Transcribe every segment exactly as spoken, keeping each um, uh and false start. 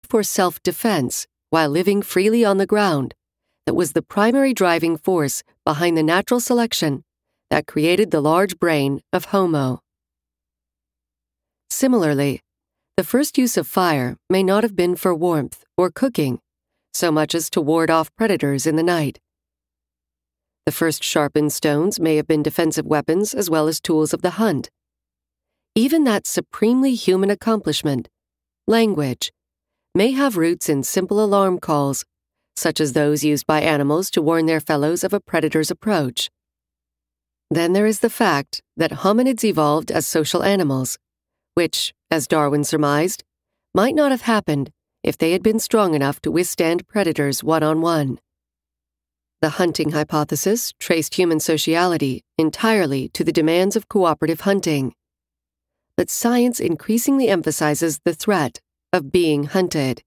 for self-defense while living freely on the ground that was the primary driving force behind the natural selection that created the large brain of Homo. Similarly, the first use of fire may not have been for warmth or cooking, so much as to ward off predators in the night. The first sharpened stones may have been defensive weapons as well as tools of the hunt. Even that supremely human accomplishment, language, may have roots in simple alarm calls, such as those used by animals to warn their fellows of a predator's approach. Then there is the fact that hominids evolved as social animals, which, as Darwin surmised, might not have happened if they had been strong enough to withstand predators one-on-one. The hunting hypothesis traced human sociality entirely to the demands of cooperative hunting. But science increasingly emphasizes the threat of being hunted.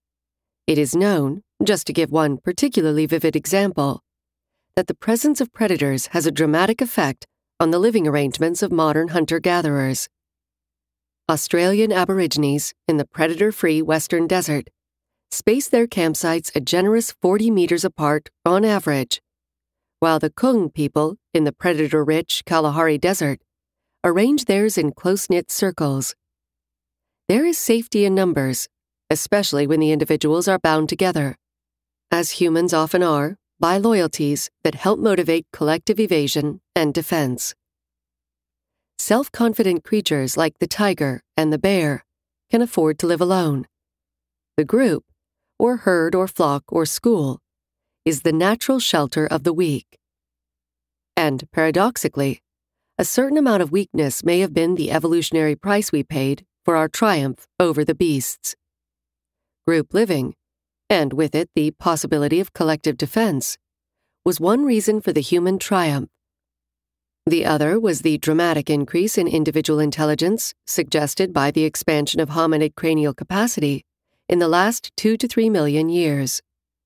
It is known, just to give one particularly vivid example, that the presence of predators has a dramatic effect on the living arrangements of modern hunter-gatherers. Australian Aborigines in the predator-free Western Desert space their campsites a generous forty meters apart on average, while the Kung people in the predator-rich Kalahari Desert arrange theirs in close-knit circles. There is safety in numbers, especially when the individuals are bound together, as humans often are, by loyalties that help motivate collective evasion and defense. Self-confident creatures like the tiger and the bear can afford to live alone. The group, or herd or flock or school, is the natural shelter of the weak. And, paradoxically, a certain amount of weakness may have been the evolutionary price we paid for our triumph over the beasts. Group living, and with it the possibility of collective defense, was one reason for the human triumph. The other was the dramatic increase in individual intelligence suggested by the expansion of hominid cranial capacity in the last two to three million years.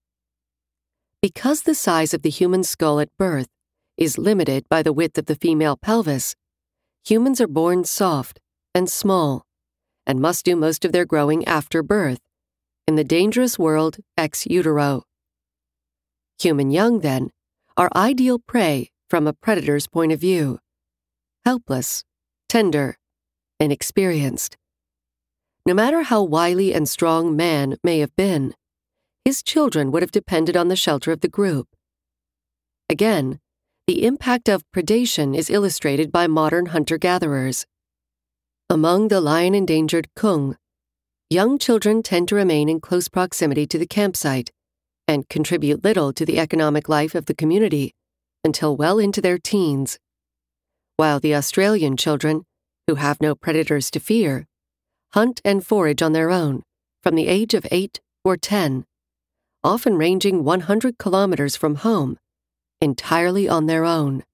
Because the size of the human skull at birth is limited by the width of the female pelvis, humans are born soft and small, and must do most of their growing after birth, in the dangerous world ex utero. Human young, then, are ideal prey from a predator's point of view, helpless, tender, inexperienced. No matter how wily and strong man may have been, his children would have depended on the shelter of the group. Again, the impact of predation is illustrated by modern hunter-gatherers. Among the lion-endangered Kung, young children tend to remain in close proximity to the campsite and contribute little to the economic life of the community until well into their teens, while the Australian children, who have no predators to fear, hunt and forage on their own from the age of eight or ten, often ranging one hundred kilometers from home, entirely on their own.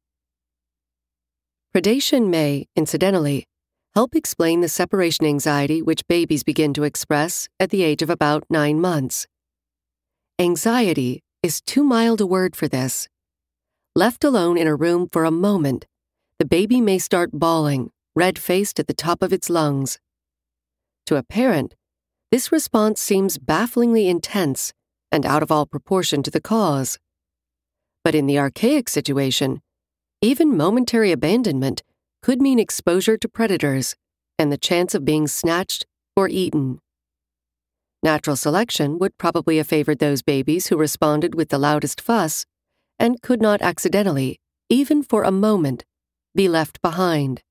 Predation may, incidentally, help explain the separation anxiety which babies begin to express at the age of about nine months. Anxiety is too mild a word for this. Left alone in a room for a moment, the baby may start bawling, red-faced at the top of its lungs. To a parent, this response seems bafflingly intense and out of all proportion to the cause. But in the archaic situation, even momentary abandonment could mean exposure to predators and the chance of being snatched or eaten. Natural selection would probably have favored those babies who responded with the loudest fuss and could not accidentally, even for a moment, be left behind.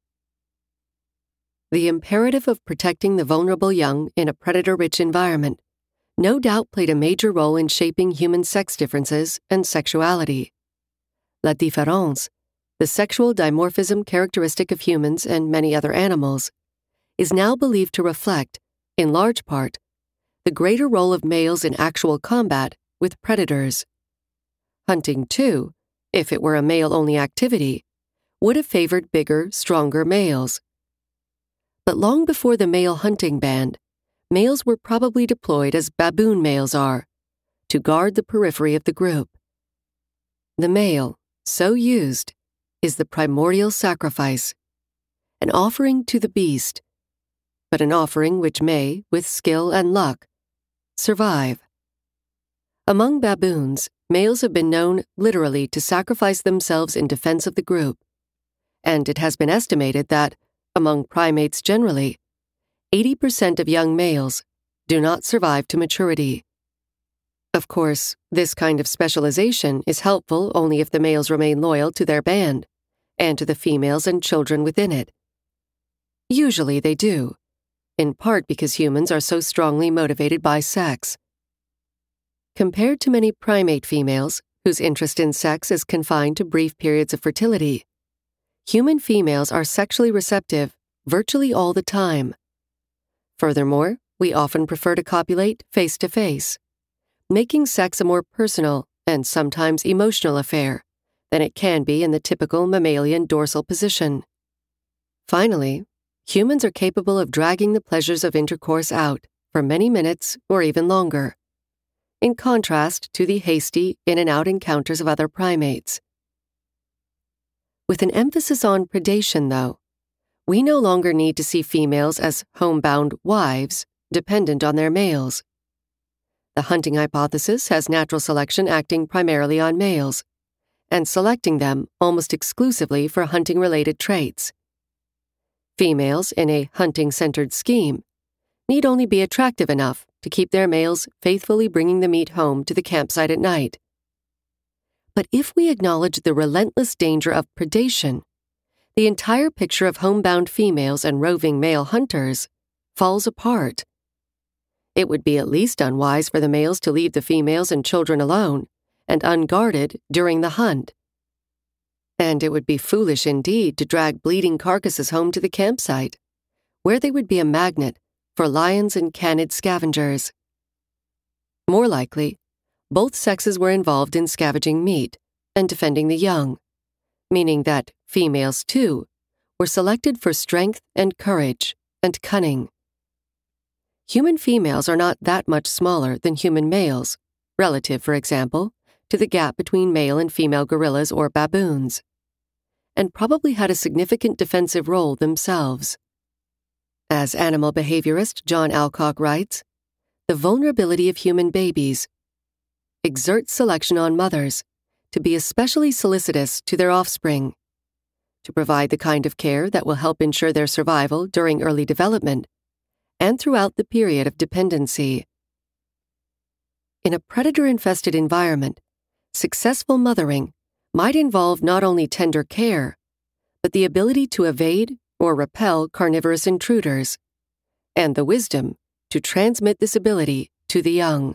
The imperative of protecting the vulnerable young in a predator-rich environment no doubt played a major role in shaping human sex differences and sexuality. La différence, the sexual dimorphism characteristic of humans and many other animals, is now believed to reflect, in large part, the greater role of males in actual combat with predators. Hunting, too, if it were a male-only activity, would have favored bigger, stronger males. But long before the male hunting band, males were probably deployed as baboon males are, to guard the periphery of the group. The male, so used, is the primordial sacrifice, an offering to the beast, but an offering which may, with skill and luck, survive. Among baboons, males have been known literally to sacrifice themselves in defense of the group, and it has been estimated that, among primates generally, eighty percent of young males do not survive to maturity. Of course, this kind of specialization is helpful only if the males remain loyal to their band and to the females and children within it. Usually they do, in part because humans are so strongly motivated by sex. Compared to many primate females, whose interest in sex is confined to brief periods of fertility, human females are sexually receptive virtually all the time. Furthermore, we often prefer to copulate face-to-face, making sex a more personal and sometimes emotional affair than it can be in the typical mammalian dorsal position. Finally, humans are capable of dragging the pleasures of intercourse out for many minutes or even longer, in contrast to the hasty in-and-out encounters of other primates. With an emphasis on predation, though, we no longer need to see females as homebound wives dependent on their males. The hunting hypothesis has natural selection acting primarily on males, and selecting them almost exclusively for hunting-related traits. Females in a hunting-centered scheme need only be attractive enough to keep their males faithfully bringing the meat home to the campsite at night. But if we acknowledge the relentless danger of predation, the entire picture of homebound females and roving male hunters falls apart. It would be at least unwise for the males to leave the females and children alone and unguarded during the hunt. And it would be foolish indeed to drag bleeding carcasses home to the campsite, where they would be a magnet for lions and canid scavengers. More likely, both sexes were involved in scavenging meat and defending the young, meaning that females, too, were selected for strength and courage and cunning. Human females are not that much smaller than human males, relative, for example, to the gap between male and female gorillas or baboons, and probably had a significant defensive role themselves. As animal behaviorist John Alcock writes, the vulnerability of human babies exerts selection on mothers to be especially solicitous to their offspring, to provide the kind of care that will help ensure their survival during early development and throughout the period of dependency. In a predator-infested environment, successful mothering might involve not only tender care, but the ability to evade or repel carnivorous intruders, and the wisdom to transmit this ability to the young.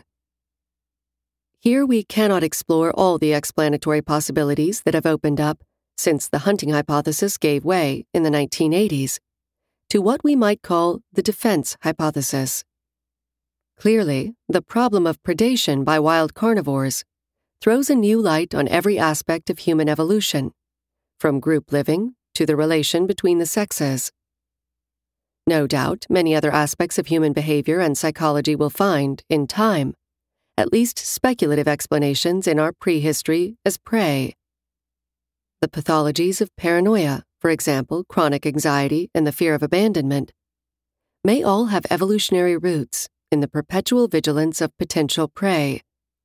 Here we cannot explore all the explanatory possibilities that have opened up since the hunting hypothesis gave way in the nineteen eighties to what we might call the defense hypothesis. Clearly, the problem of predation by wild carnivores throws a new light on every aspect of human evolution, from group living to the relation between the sexes. No doubt, many other aspects of human behavior and psychology will find, in time, at least speculative explanations in our prehistory as prey. The pathologies of paranoia, for example, chronic anxiety and the fear of abandonment, may all have evolutionary roots in the perpetual vigilance of potential prey.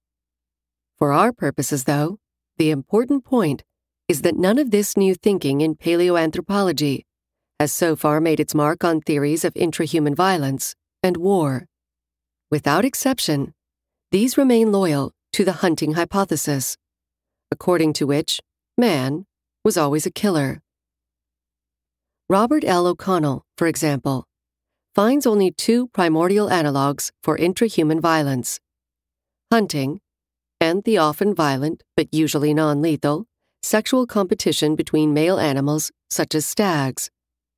For our purposes, though, the important point is that none of this new thinking in paleoanthropology has so far made its mark on theories of intrahuman violence and war. Without exception, these remain loyal to the hunting hypothesis, according to which man was always a killer. Robert L. O'Connell, for example, finds only two primordial analogues for intrahuman violence: hunting and the often violent, but usually non-lethal, sexual competition between male animals such as stags.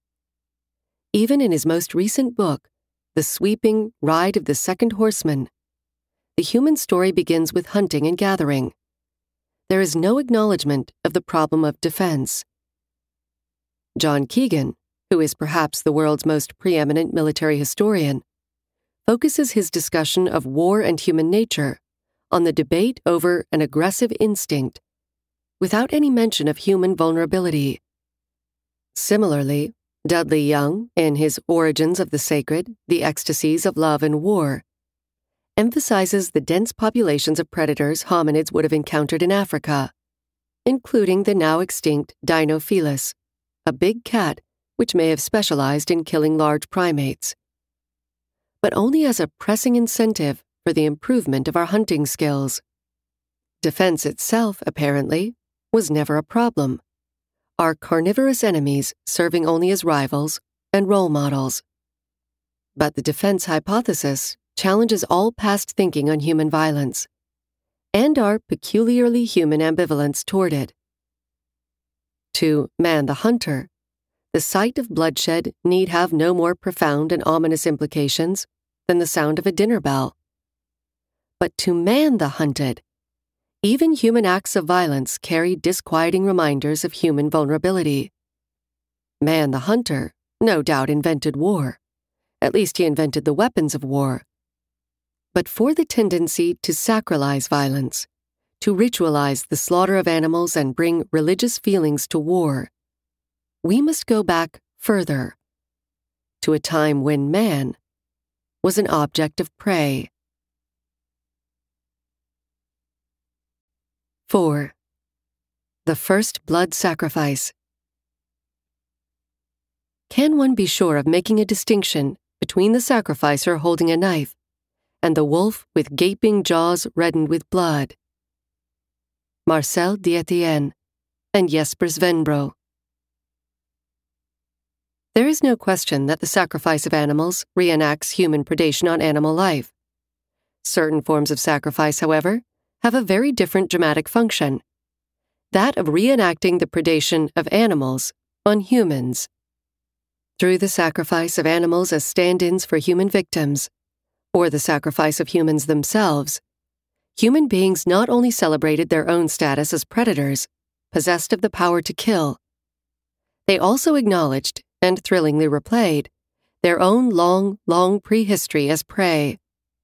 Even in his most recent book, The Sweeping Ride of the Second Horseman, the human story begins with hunting and gathering. There is no acknowledgement of the problem of defense. John Keegan, who is perhaps the world's most preeminent military historian, focuses his discussion of war and human nature on the debate over an aggressive instinct, without any mention of human vulnerability. Similarly, Dudley Young, in his Origins of the Sacred, The Ecstasies of Love and War, emphasizes the dense populations of predators hominids would have encountered in Africa, including the now extinct Dinofelis, a big cat which may have specialized in killing large primates, but only as a pressing incentive for the improvement of our hunting skills. Defense itself, apparently, was never a problem, our carnivorous enemies serving only as rivals and role models. But the defense hypothesis challenges all past thinking on human violence, and our peculiarly human ambivalence toward it. To man the hunter, the sight of bloodshed need have no more profound and ominous implications than the sound of a dinner bell. But to man the hunted, even human acts of violence carry disquieting reminders of human vulnerability. Man the hunter no doubt invented war. At least he invented the weapons of war. But for the tendency to sacralize violence, to ritualize the slaughter of animals and bring religious feelings to war, we must go back further, to a time when man was an object of prey. four. The first blood sacrifice. Can one be sure of making a distinction between the sacrificer holding a knife and the wolf with gaping jaws reddened with blood? Marcel Dietienne and Jesper Svenbro. There is no question that the sacrifice of animals reenacts human predation on animal life. Certain forms of sacrifice, however, have a very different dramatic function, that of reenacting the predation of animals on humans. Through the sacrifice of animals as stand-ins for human victims, or the sacrifice of humans themselves, human beings not only celebrated their own status as predators, possessed of the power to kill, they also acknowledged, and thrillingly replayed, their own long, long prehistory as prey.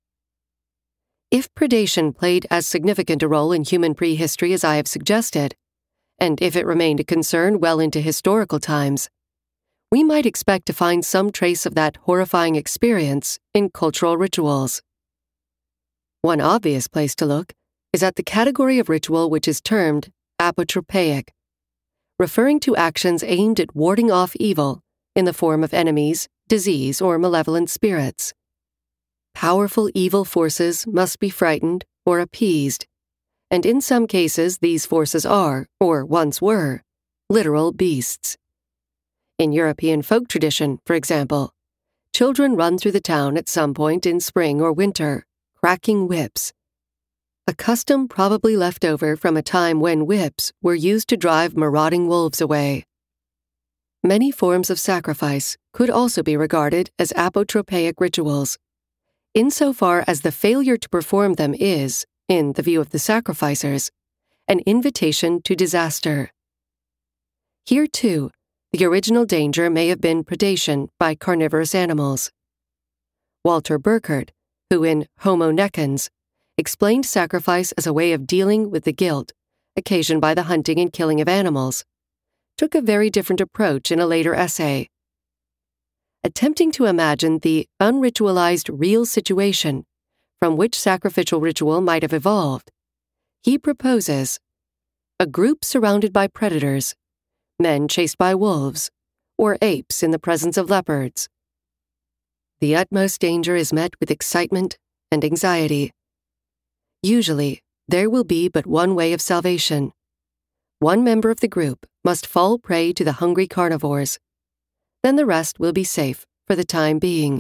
If predation played as significant a role in human prehistory as I have suggested, and if it remained a concern well into historical times, we might expect to find some trace of that horrifying experience in cultural rituals. One obvious place to look is at the category of ritual which is termed apotropaic, referring to actions aimed at warding off evil in the form of enemies, disease, or malevolent spirits. Powerful evil forces must be frightened or appeased, and in some cases these forces are, or once were, literal beasts. In European folk tradition, for example, children run through the town at some point in spring or winter, cracking whips, a custom probably left over from a time when whips were used to drive marauding wolves away. Many forms of sacrifice could also be regarded as apotropaic rituals, insofar as the failure to perform them is, in the view of the sacrificers, an invitation to disaster. Here, too, the original danger may have been predation by carnivorous animals. Walter Burkert, who in Homo Necans explained sacrifice as a way of dealing with the guilt occasioned by the hunting and killing of animals, took a very different approach in a later essay. Attempting to imagine the unritualized real situation from which sacrificial ritual might have evolved, he proposes a group surrounded by predators, men chased by wolves, or apes in the presence of leopards. The utmost danger is met with excitement and anxiety. Usually, there will be but one way of salvation. One member of the group must fall prey to the hungry carnivores. Then the rest will be safe for the time being.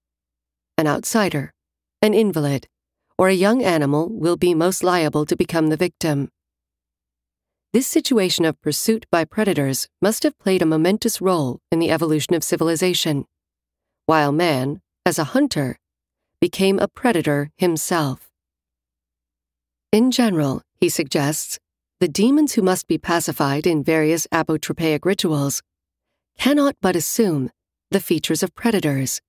An outsider, an invalid, or a young animal will be most liable to become the victim. This situation of pursuit by predators must have played a momentous role in the evolution of civilization, while man, as a hunter, became a predator himself. In general, he suggests, the demons who must be pacified in various apotropaic rituals cannot but assume the features of predators.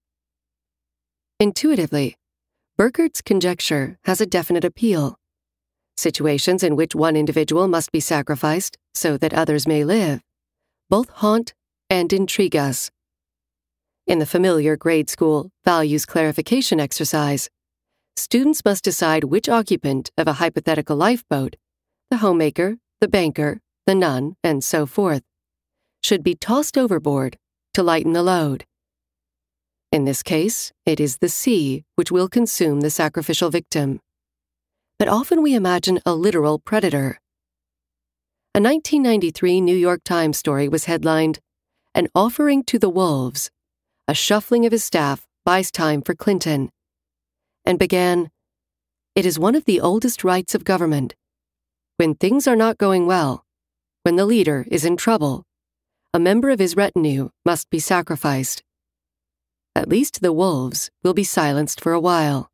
Intuitively, Burkert's conjecture has a definite appeal. Situations in which one individual must be sacrificed so that others may live both haunt and intrigue us. In the familiar grade school values clarification exercise, students must decide which occupant of a hypothetical lifeboat, the homemaker, the banker, the nun, and so forth, should be tossed overboard to lighten the load. In this case, it is the sea which will consume the sacrificial victim. But often we imagine a literal predator. A nineteen ninety-three New York Times story was headlined, "An Offering to the Wolves, a Shuffling of His Staff Buys Time for Clinton," and began, "It is one of the oldest rights of government. When things are not going well, when the leader is in trouble, a member of his retinue must be sacrificed. At least the wolves will be silenced for a while."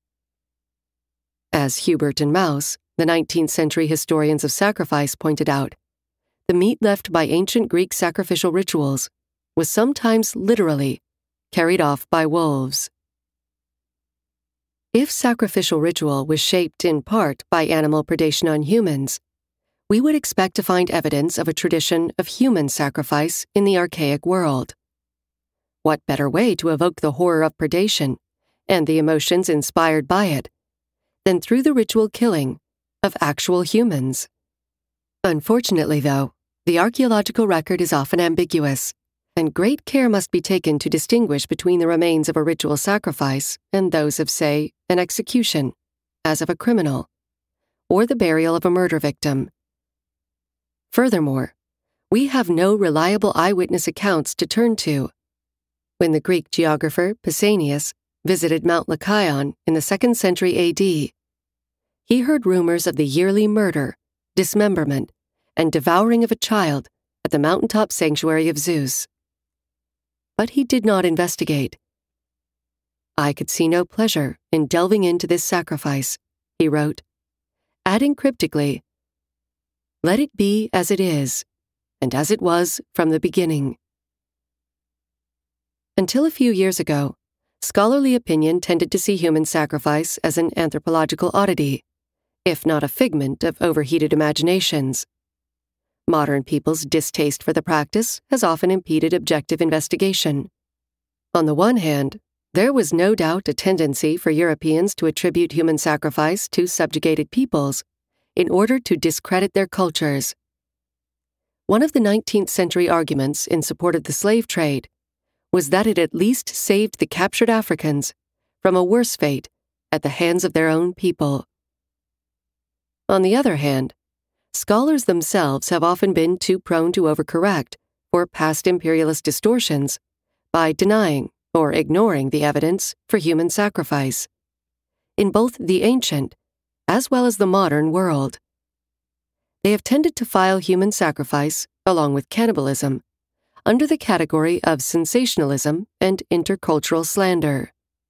As Hubert and Maus, the nineteenth century historians of sacrifice, pointed out, the meat left by ancient Greek sacrificial rituals was sometimes literally carried off by wolves. If sacrificial ritual was shaped in part by animal predation on humans, we would expect to find evidence of a tradition of human sacrifice in the archaic world. What better way to evoke the horror of predation and the emotions inspired by it than through the ritual killing of actual humans? Unfortunately, though, the archaeological record is often ambiguous, and great care must be taken to distinguish between the remains of a ritual sacrifice and those of, say, an execution, as of a criminal, or the burial of a murder victim. Furthermore, we have no reliable eyewitness accounts to turn to. When the Greek geographer Pausanias visited Mount Lycaon in the second century A D, he heard rumors of the yearly murder, dismemberment, and devouring of a child at the mountaintop sanctuary of Zeus. But he did not investigate. "I could see no pleasure in delving into this sacrifice," he wrote, adding cryptically, "Let it be as it is, and as it was from the beginning." Until a few years ago, scholarly opinion tended to see human sacrifice as an anthropological oddity, if not a figment of overheated imaginations. Modern people's distaste for the practice has often impeded objective investigation. On the one hand, there was no doubt a tendency for Europeans to attribute human sacrifice to subjugated peoples in order to discredit their cultures. One of the nineteenth century arguments in support of the slave trade was that it at least saved the captured Africans from a worse fate at the hands of their own people. On the other hand, scholars themselves have often been too prone to overcorrect for past imperialist distortions by denying or ignoring the evidence for human sacrifice, in both the ancient as well as the modern world. They have tended to file human sacrifice, along with cannibalism, under the category of sensationalism and intercultural slander.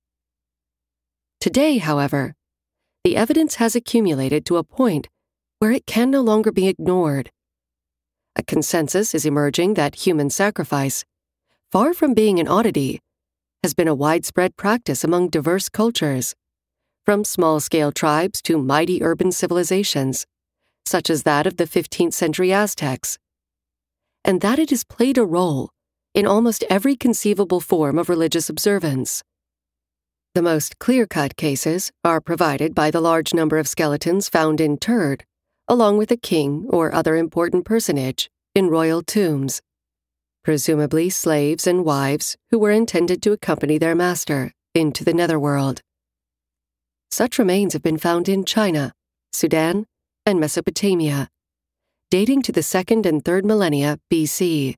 Today, however, the evidence has accumulated to a point where it can no longer be ignored. A consensus is emerging that human sacrifice, far from being an oddity, has been a widespread practice among diverse cultures, from small-scale tribes to mighty urban civilizations, such as that of the fifteenth century Aztecs, and that it has played a role in almost every conceivable form of religious observance. The most clear-cut cases are provided by the large number of skeletons found interred, along with a king or other important personage, in royal tombs, presumably slaves and wives who were intended to accompany their master into the netherworld. Such remains have been found in China, Sudan, and Mesopotamia, dating to the second and third millennia B C.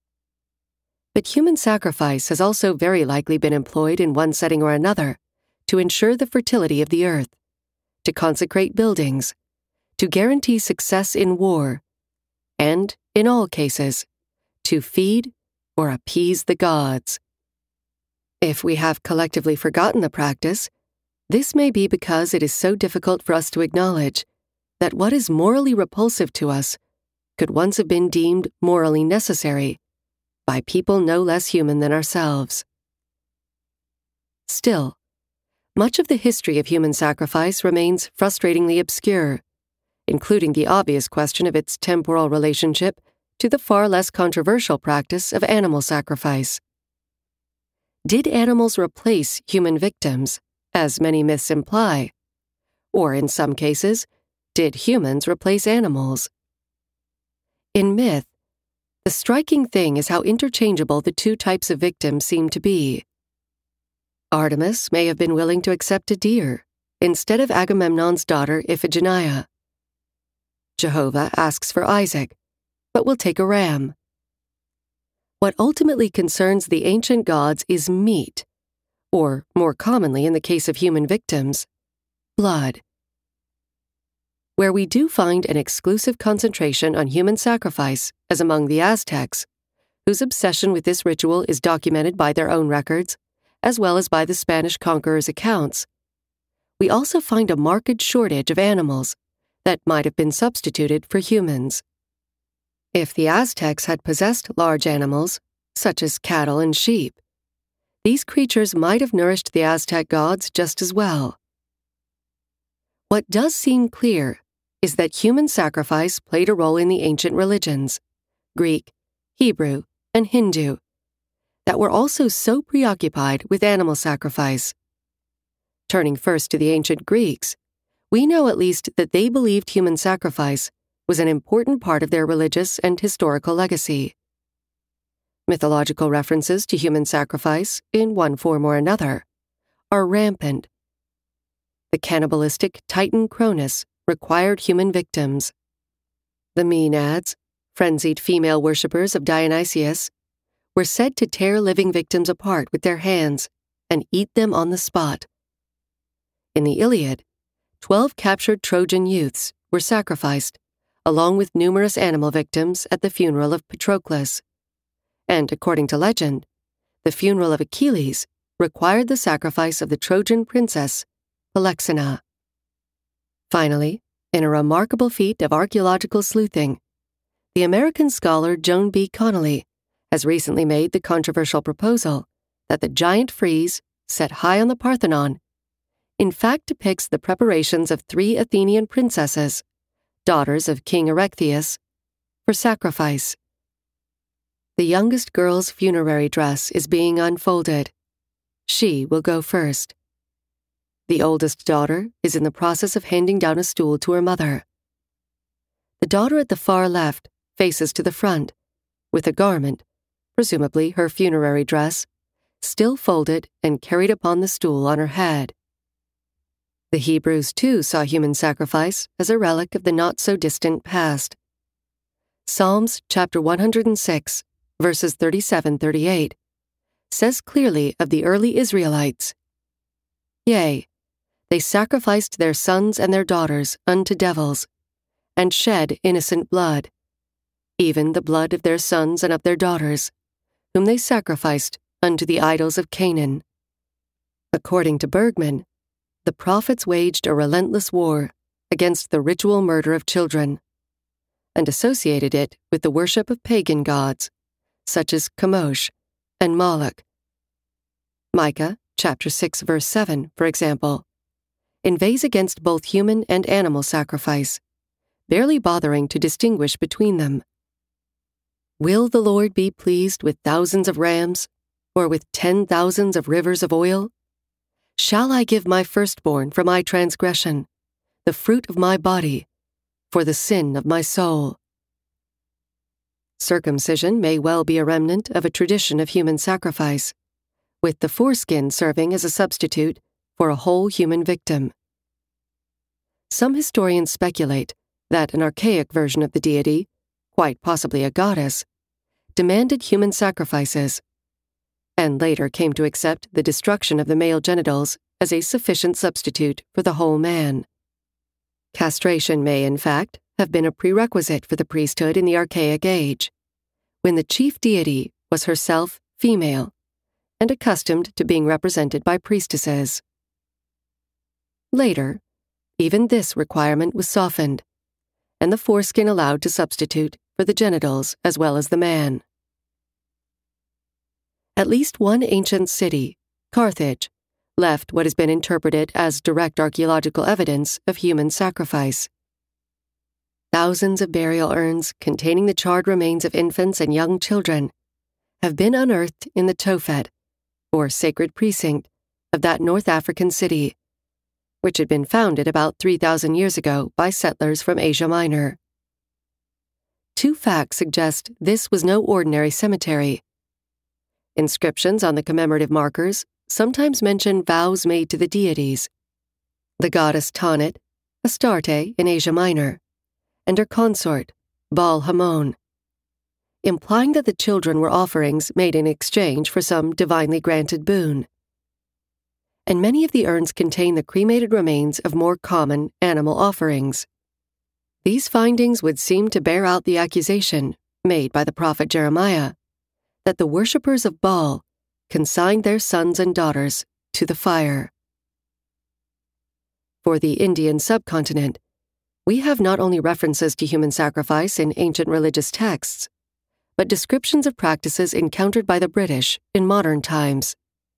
But human sacrifice has also very likely been employed in one setting or another to ensure the fertility of the earth, to consecrate buildings, to guarantee success in war, and, in all cases, to feed or appease the gods. If we have collectively forgotten the practice, this may be because it is so difficult for us to acknowledge that what is morally repulsive to us could once have been deemed morally necessary by people no less human than ourselves. Still, much of the history of human sacrifice remains frustratingly obscure, including the obvious question of its temporal relationship to the far less controversial practice of animal sacrifice. Did animals replace human victims as many myths imply? Or in some cases, did humans replace animals? In myth, the striking thing is how interchangeable the two types of victims seem to be. Artemis may have been willing to accept a deer instead of Agamemnon's daughter Iphigenia. Jehovah asks for Isaac, but will take a ram. What ultimately concerns the ancient gods is meat, or, more commonly in the case of human victims, blood. Where we do find an exclusive concentration on human sacrifice, as among the Aztecs, whose obsession with this ritual is documented by their own records, as well as by the Spanish conquerors' accounts, we also find a marked shortage of animals that might have been substituted for humans. If the Aztecs had possessed large animals, such as cattle and sheep, these creatures might have nourished the Aztec gods just as well. What does seem clear is that human sacrifice played a role in the ancient religions, Greek, Hebrew, and Hindu, that were also so preoccupied with animal sacrifice. Turning first to the ancient Greeks, we know at least that they believed human sacrifice was an important part of their religious and historical legacy. Mythological references to human sacrifice, in one form or another, are rampant. The cannibalistic Titan Cronus required human victims. The Maenads, frenzied female worshippers of Dionysius, were said to tear living victims apart with their hands and eat them on the spot. In the Iliad, twelve captured Trojan youths were sacrificed, along with numerous animal victims at the funeral of Patroclus. And according to legend, the funeral of Achilles required the sacrifice of the Trojan princess, Polyxena. Finally, in a remarkable feat of archaeological sleuthing, the American scholar Joan B. Connolly has recently made the controversial proposal that the giant frieze, set high on the Parthenon, in fact depicts the preparations of three Athenian princesses, daughters of King Erechtheus, for sacrifice. The youngest girl's funerary dress is being unfolded. She will go first. The oldest daughter is in the process of handing down a stool to her mother. The daughter at the far left faces to the front, with a garment, presumably her funerary dress, still folded and carried upon the stool on her head. The Hebrews too saw human sacrifice as a relic of the not-so-distant past. Psalms chapter one hundred six, verses thirty-seven to thirty-eight, says clearly of the early Israelites, "Yea, they sacrificed their sons and their daughters unto devils, and shed innocent blood, even the blood of their sons and of their daughters, whom they sacrificed unto the idols of Canaan." According to Bergman, the prophets waged a relentless war against the ritual murder of children, and associated it with the worship of pagan gods, such as Chemosh and Moloch. Micah chapter six verse seven, for example, inveighs against both human and animal sacrifice, barely bothering to distinguish between them. Will the Lord be pleased with thousands of rams, or with ten thousands of rivers of oil? Shall I give my firstborn for my transgression, the fruit of my body, for the sin of my soul? Circumcision may well be a remnant of a tradition of human sacrifice, with the foreskin serving as a substitute for a whole human victim. Some historians speculate that an archaic version of the deity, quite possibly a goddess, demanded human sacrifices, and later came to accept the destruction of the male genitals as a sufficient substitute for the whole man. Castration may, in fact, have been a prerequisite for the priesthood in the Archaic Age, when the chief deity was herself female and accustomed to being represented by priestesses. Later, even this requirement was softened, and the foreskin allowed to substitute for the genitals as well as the man. At least one ancient city, Carthage, left what has been interpreted as direct archaeological evidence of human sacrifice. Thousands of burial urns containing the charred remains of infants and young children have been unearthed in the Tophet, or sacred precinct, of that North African city, which had been founded about three thousand years ago by settlers from Asia Minor. Two facts suggest this was no ordinary cemetery. Inscriptions on the commemorative markers sometimes mention vows made to the deities: the goddess Tanit, Astarte in Asia Minor, and her consort, Baal Hamon, implying that the children were offerings made in exchange for some divinely granted boon. And many of the urns contain the cremated remains of more common animal offerings. These findings would seem to bear out the accusation made by the prophet Jeremiah that the worshippers of Baal consigned their sons and daughters to the fire. For the Indian subcontinent, we have not only references to human sacrifice in ancient religious texts, but descriptions of practices encountered by the British in modern times.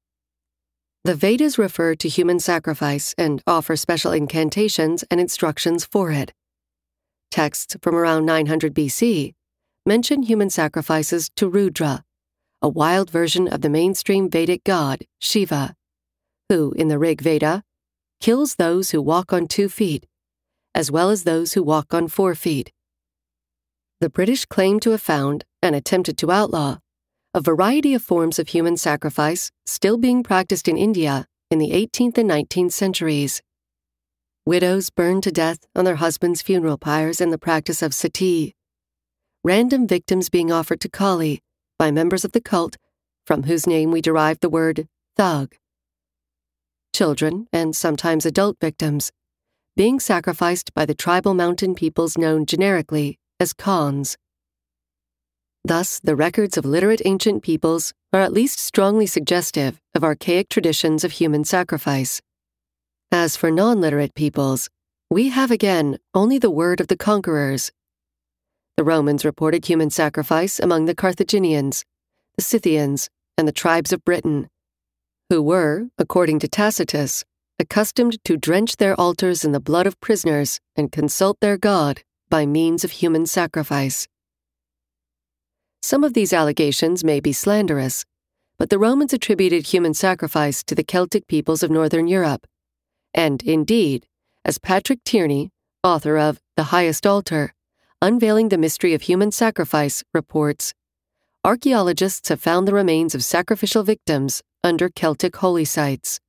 The Vedas refer to human sacrifice and offer special incantations and instructions for it. Texts from around nine hundred B C mention human sacrifices to Rudra, a wild version of the mainstream Vedic god, Shiva, who, in the Rig Veda, kills those who walk on two feet, as well as those who walk on four feet. The British claim to have found, and attempted to outlaw, a variety of forms of human sacrifice still being practiced in India in the eighteenth and nineteenth centuries. Widows burned to death on their husbands' funeral pyres in the practice of sati, random victims being offered to Kali by members of the cult from whose name we derive the word thug. Children, and sometimes adult victims, being sacrificed by the tribal mountain peoples known generically as Khans. Thus, the records of literate ancient peoples are at least strongly suggestive of archaic traditions of human sacrifice. As for non-literate peoples, we have again only the word of the conquerors. The Romans reported human sacrifice among the Carthaginians, the Scythians, and the tribes of Britain, who were, according to Tacitus, accustomed to drench their altars in the blood of prisoners and consult their god by means of human sacrifice. Some of these allegations may be slanderous, but the Romans attributed human sacrifice to the Celtic peoples of Northern Europe, and indeed, as Patrick Tierney, author of The Highest Altar, Unveiling the Mystery of Human Sacrifice, reports, archaeologists have found the remains of sacrificial victims under Celtic holy sites.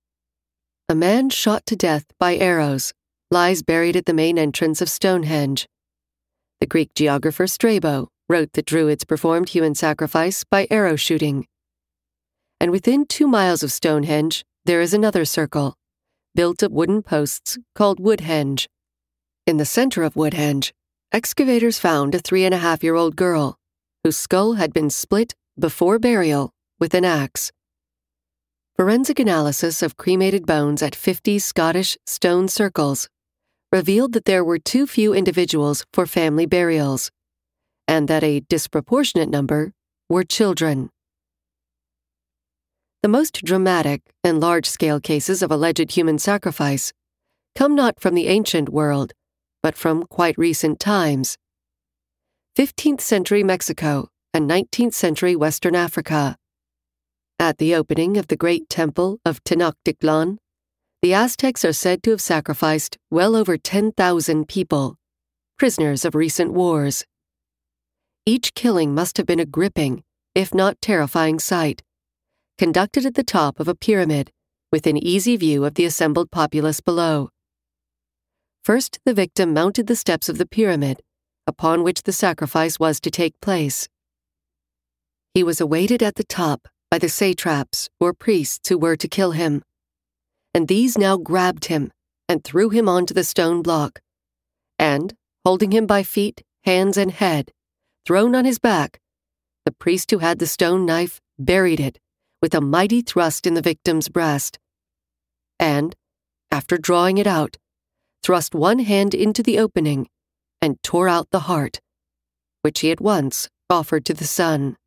A man shot to death by arrows lies buried at the main entrance of Stonehenge. The Greek geographer Strabo wrote that Druids performed human sacrifice by arrow shooting. And within two miles of Stonehenge, there is another circle, built of wooden posts called Woodhenge. In the center of Woodhenge, excavators found a three-and-a-half-year-old girl whose skull had been split before burial with an axe. Forensic analysis of cremated bones at fifty Scottish stone circles revealed that there were too few individuals for family burials, and that a disproportionate number were children. The most dramatic and large-scale cases of alleged human sacrifice come not from the ancient world, but from quite recent times. fifteenth century Mexico and nineteenth century Western Africa. At the opening of the great temple of Tenochtitlan, the Aztecs are said to have sacrificed well over ten thousand people, prisoners of recent wars. Each killing must have been a gripping, if not terrifying sight, conducted at the top of a pyramid with an easy view of the assembled populace below. First, the victim mounted the steps of the pyramid, upon which the sacrifice was to take place. He was awaited at the top by the satraps or priests who were to kill him, and these now grabbed him and threw him onto the stone block, and, holding him by feet, hands, and head, thrown on his back, the priest who had the stone knife buried it with a mighty thrust in the victim's breast, and, after drawing it out, thrust one hand into the opening and tore out the heart, which he at once offered to the sun.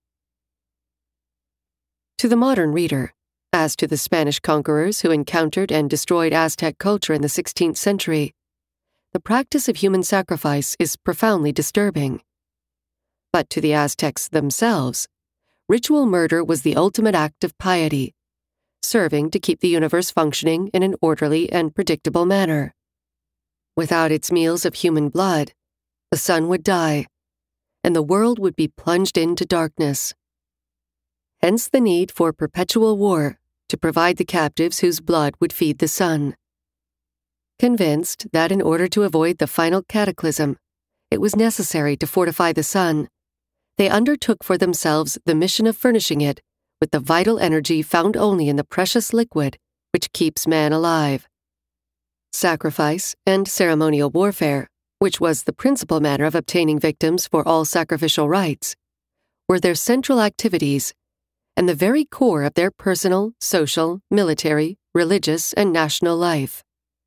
To the modern reader, as to the Spanish conquerors who encountered and destroyed Aztec culture in the sixteenth century, the practice of human sacrifice is profoundly disturbing. But to the Aztecs themselves, ritual murder was the ultimate act of piety, serving to keep the universe functioning in an orderly and predictable manner. Without its meals of human blood, the sun would die, and the world would be plunged into darkness. Hence the need for perpetual war to provide the captives whose blood would feed the sun. Convinced that in order to avoid the final cataclysm, it was necessary to fortify the sun, they undertook for themselves the mission of furnishing it with the vital energy found only in the precious liquid which keeps man alive. Sacrifice and ceremonial warfare, which was the principal manner of obtaining victims for all sacrificial rites, were their central activities and the very core of their personal, social, military, religious, and national life.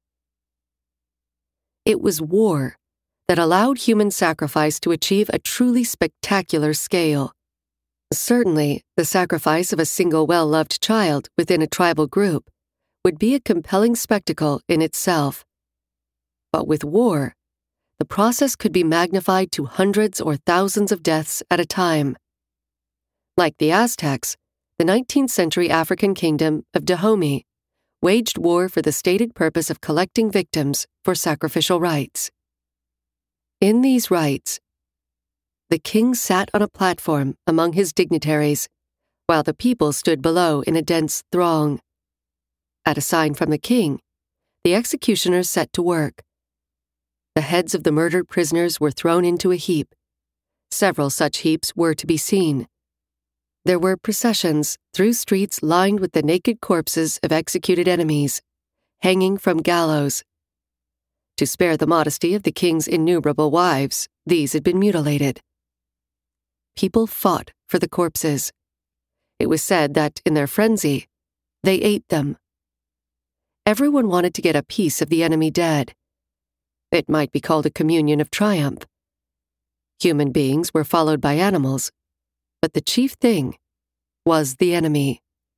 It was war that allowed human sacrifice to achieve a truly spectacular scale. Certainly, the sacrifice of a single well-loved child within a tribal group would be a compelling spectacle in itself. But with war, the process could be magnified to hundreds or thousands of deaths at a time. Like the Aztecs, the nineteenth century African kingdom of Dahomey waged war for the stated purpose of collecting victims for sacrificial rites. In these rites, the king sat on a platform among his dignitaries, while the people stood below in a dense throng. At a sign from the king, the executioners set to work. The heads of the murdered prisoners were thrown into a heap. Several such heaps were to be seen. There were processions through streets lined with the naked corpses of executed enemies, hanging from gallows. To spare the modesty of the king's innumerable wives, these had been mutilated. People fought for the corpses. It was said that, in their frenzy, they ate them. Everyone wanted to get a piece of the enemy dead. It might be called a communion of triumph. Human beings were followed by animals, but the chief thing was the enemy.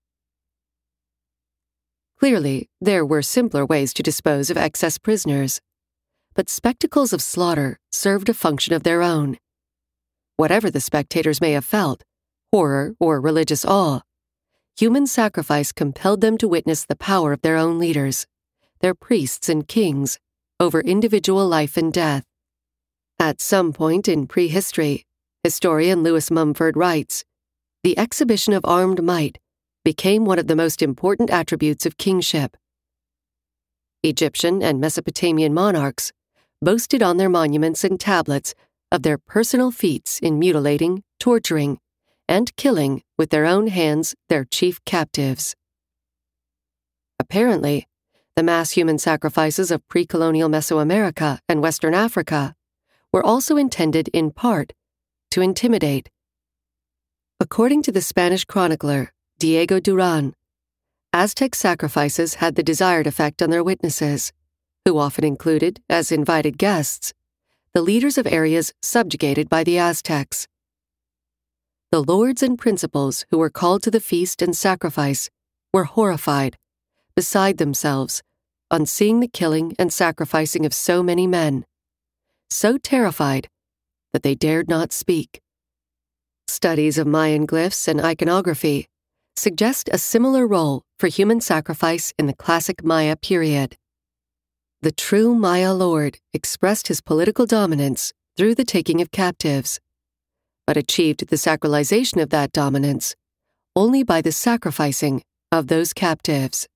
Clearly, there were simpler ways to dispose of excess prisoners, but spectacles of slaughter served a function of their own. Whatever the spectators may have felt, horror or religious awe, human sacrifice compelled them to witness the power of their own leaders, their priests and kings, over individual life and death. At some point in prehistory, historian Lewis Mumford writes, the exhibition of armed might became one of the most important attributes of kingship. Egyptian and Mesopotamian monarchs boasted on their monuments and tablets of their personal feats in mutilating, torturing, and killing with their own hands their chief captives. Apparently, the mass human sacrifices of pre-colonial Mesoamerica and Western Africa were also intended in part to intimidate. According to the Spanish chronicler Diego Duran, Aztec sacrifices had the desired effect on their witnesses, who often included, as invited guests, the leaders of areas subjugated by the Aztecs. The lords and principals who were called to the feast and sacrifice were horrified, beside themselves, on seeing the killing and sacrificing of so many men, so terrified that they dared not speak. Studies of Mayan glyphs and iconography suggest a similar role for human sacrifice in the classic Maya period. The true Maya lord expressed his political dominance through the taking of captives, but achieved the sacralization of that dominance only by the sacrificing of those captives.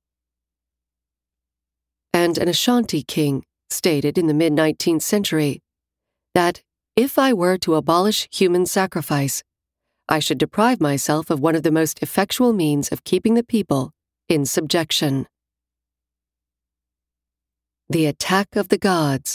And an Ashanti king stated in the mid-nineteenth century that if I were to abolish human sacrifice, I should deprive myself of one of the most effectual means of keeping the people in subjection. The attack of the gods.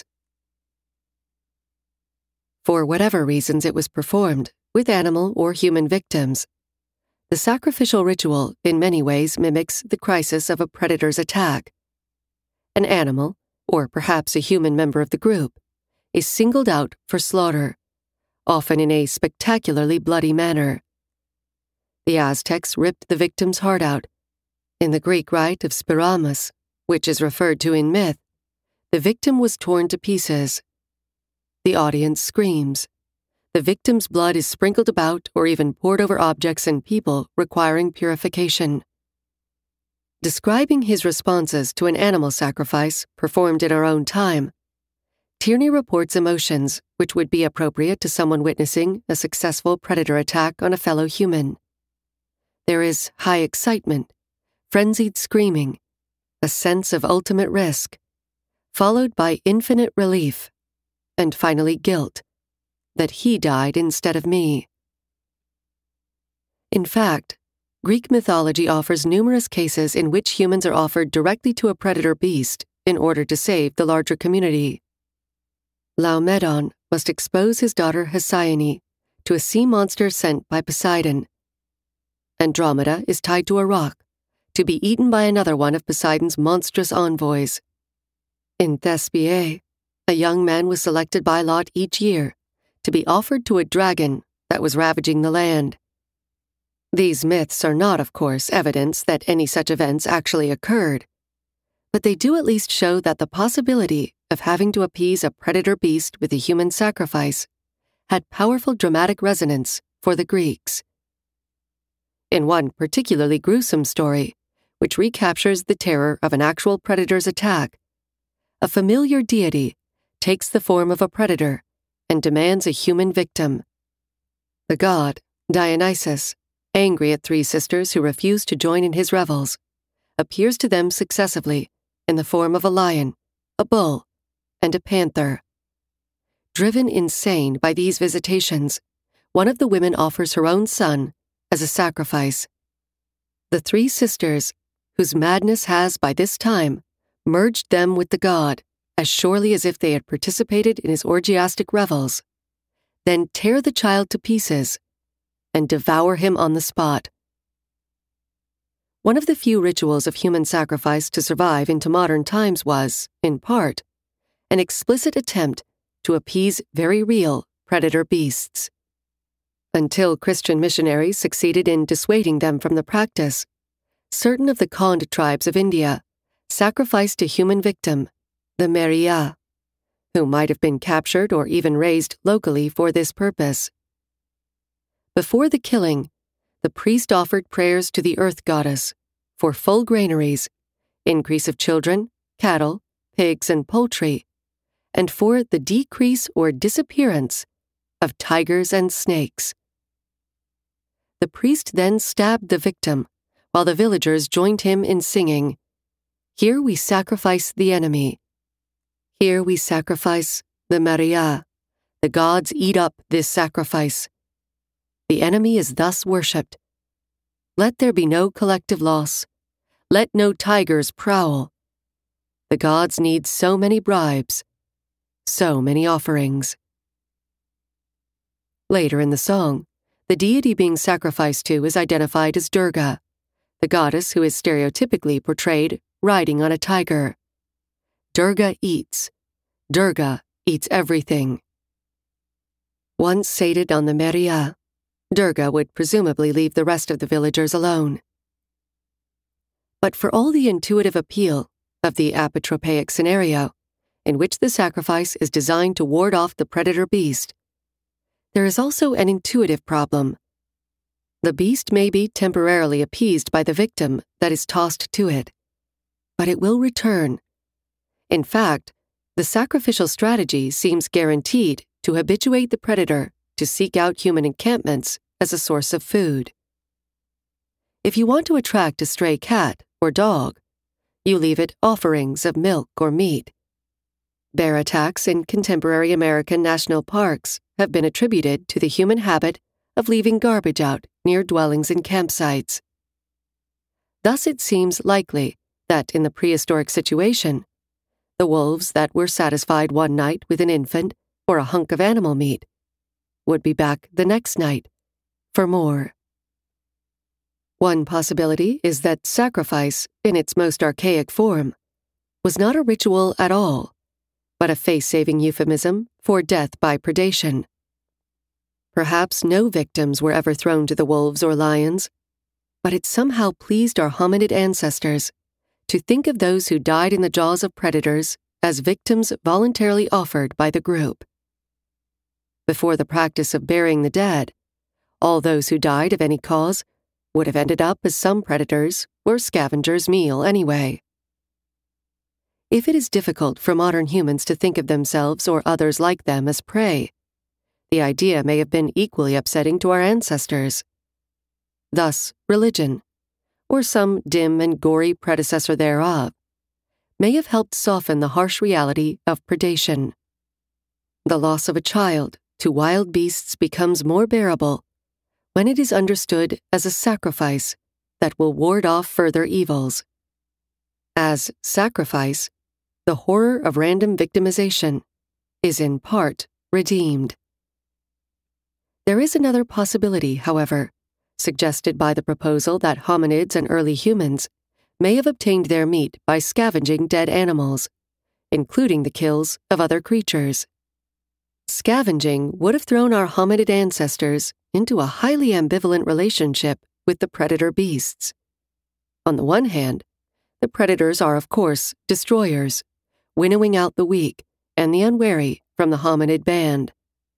For whatever reasons it was performed, with animal or human victims, the sacrificial ritual in many ways mimics the crisis of a predator's attack. An animal, or perhaps a human member of the group, is singled out for slaughter, often in a spectacularly bloody manner. The Aztecs ripped the victim's heart out. In the Greek rite of Spiramus, which is referred to in myth, the victim was torn to pieces. The audience screams. The victim's blood is sprinkled about or even poured over objects and people requiring purification. Describing his responses to an animal sacrifice performed in our own time, Tierney reports emotions which would be appropriate to someone witnessing a successful predator attack on a fellow human. There is high excitement, frenzied screaming, a sense of ultimate risk, followed by infinite relief, and finally guilt, that he died instead of me. In fact, Greek mythology offers numerous cases in which humans are offered directly to a predator beast in order to save the larger community. Laomedon must expose his daughter Hesione to a sea monster sent by Poseidon. Andromeda is tied to a rock, to be eaten by another one of Poseidon's monstrous envoys. In Thespiae, a young man was selected by lot each year to be offered to a dragon that was ravaging the land. These myths are not, of course, evidence that any such events actually occurred, but they do at least show that the possibility of having to appease a predator beast with a human sacrifice had powerful dramatic resonance for the Greeks. In one particularly gruesome story, which recaptures the terror of an actual predator's attack, a familiar deity takes the form of a predator and demands a human victim. The god, Dionysus, angry at three sisters who refuse to join in his revels, appears to them successively in the form of a lion, a bull, and a panther. Driven insane by these visitations, one of the women offers her own son as a sacrifice. The three sisters, whose madness has by this time merged them with the god as surely as if they had participated in his orgiastic revels, then tear the child to pieces and devour him on the spot. One of the few rituals of human sacrifice to survive into modern times was, in part, an explicit attempt to appease very real predator beasts. Until Christian missionaries succeeded in dissuading them from the practice, certain of the Kond tribes of India sacrificed a human victim, the Meriah, who might have been captured or even raised locally for this purpose. Before the killing, the priest offered prayers to the earth goddess for full granaries, increase of children, cattle, pigs, and poultry, and for the decrease or disappearance of tigers and snakes. The priest then stabbed the victim, while the villagers joined him in singing, "Here we sacrifice the enemy. Here we sacrifice the Meriah. The gods eat up this sacrifice. The enemy is thus worshipped. Let there be no collective loss. Let no tigers prowl. The gods need so many bribes, so many offerings." Later in the song, the deity being sacrificed to is identified as Durga, the goddess who is stereotypically portrayed riding on a tiger. Durga eats. Durga eats everything. Once sated on the Meriah, Durga would presumably leave the rest of the villagers alone. But for all the intuitive appeal of the apotropaic scenario, in which the sacrifice is designed to ward off the predator beast, there is also an intuitive problem. The beast may be temporarily appeased by the victim that is tossed to it, but it will return. In fact, the sacrificial strategy seems guaranteed to habituate the predator to seek out human encampments as a source of food. If you want to attract a stray cat or dog, you leave it offerings of milk or meat. Bear attacks in contemporary American national parks have been attributed to the human habit of leaving garbage out near dwellings and campsites. Thus it seems likely that in the prehistoric situation, the wolves that were satisfied one night with an infant or a hunk of animal meat would be back the next night for more. One possibility is that sacrifice, in its most archaic form, was not a ritual at all, but a face-saving euphemism for death by predation. Perhaps no victims were ever thrown to the wolves or lions, but it somehow pleased our hominid ancestors to think of those who died in the jaws of predators as victims voluntarily offered by the group. Before the practice of burying the dead, all those who died of any cause would have ended up as some predators or scavengers' meal anyway. If it is difficult for modern humans to think of themselves or others like them as prey, the idea may have been equally upsetting to our ancestors. Thus, religion, or some dim and gory predecessor thereof, may have helped soften the harsh reality of predation. The loss of a child to wild beasts becomes more bearable when it is understood as a sacrifice that will ward off further evils. As sacrifice, the horror of random victimization is in part redeemed. There is another possibility, however, suggested by the proposal that hominids and early humans may have obtained their meat by scavenging dead animals, including the kills of other creatures. Scavenging would have thrown our hominid ancestors into a highly ambivalent relationship with the predator beasts. On the one hand, the predators are, of course, destroyers, winnowing out the weak and the unwary from the hominid band.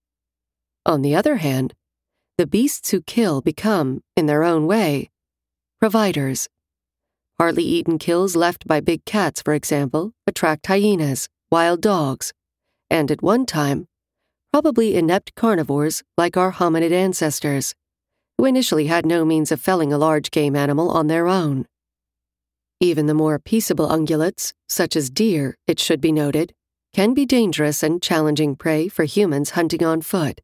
On the other hand, the beasts who kill become, in their own way, providers. Partly eaten kills left by big cats, for example, attract hyenas, wild dogs, and at one time, probably inept carnivores like our hominid ancestors, who initially had no means of felling a large game animal on their own. Even the more peaceable ungulates, such as deer, it should be noted, can be dangerous and challenging prey for humans hunting on foot.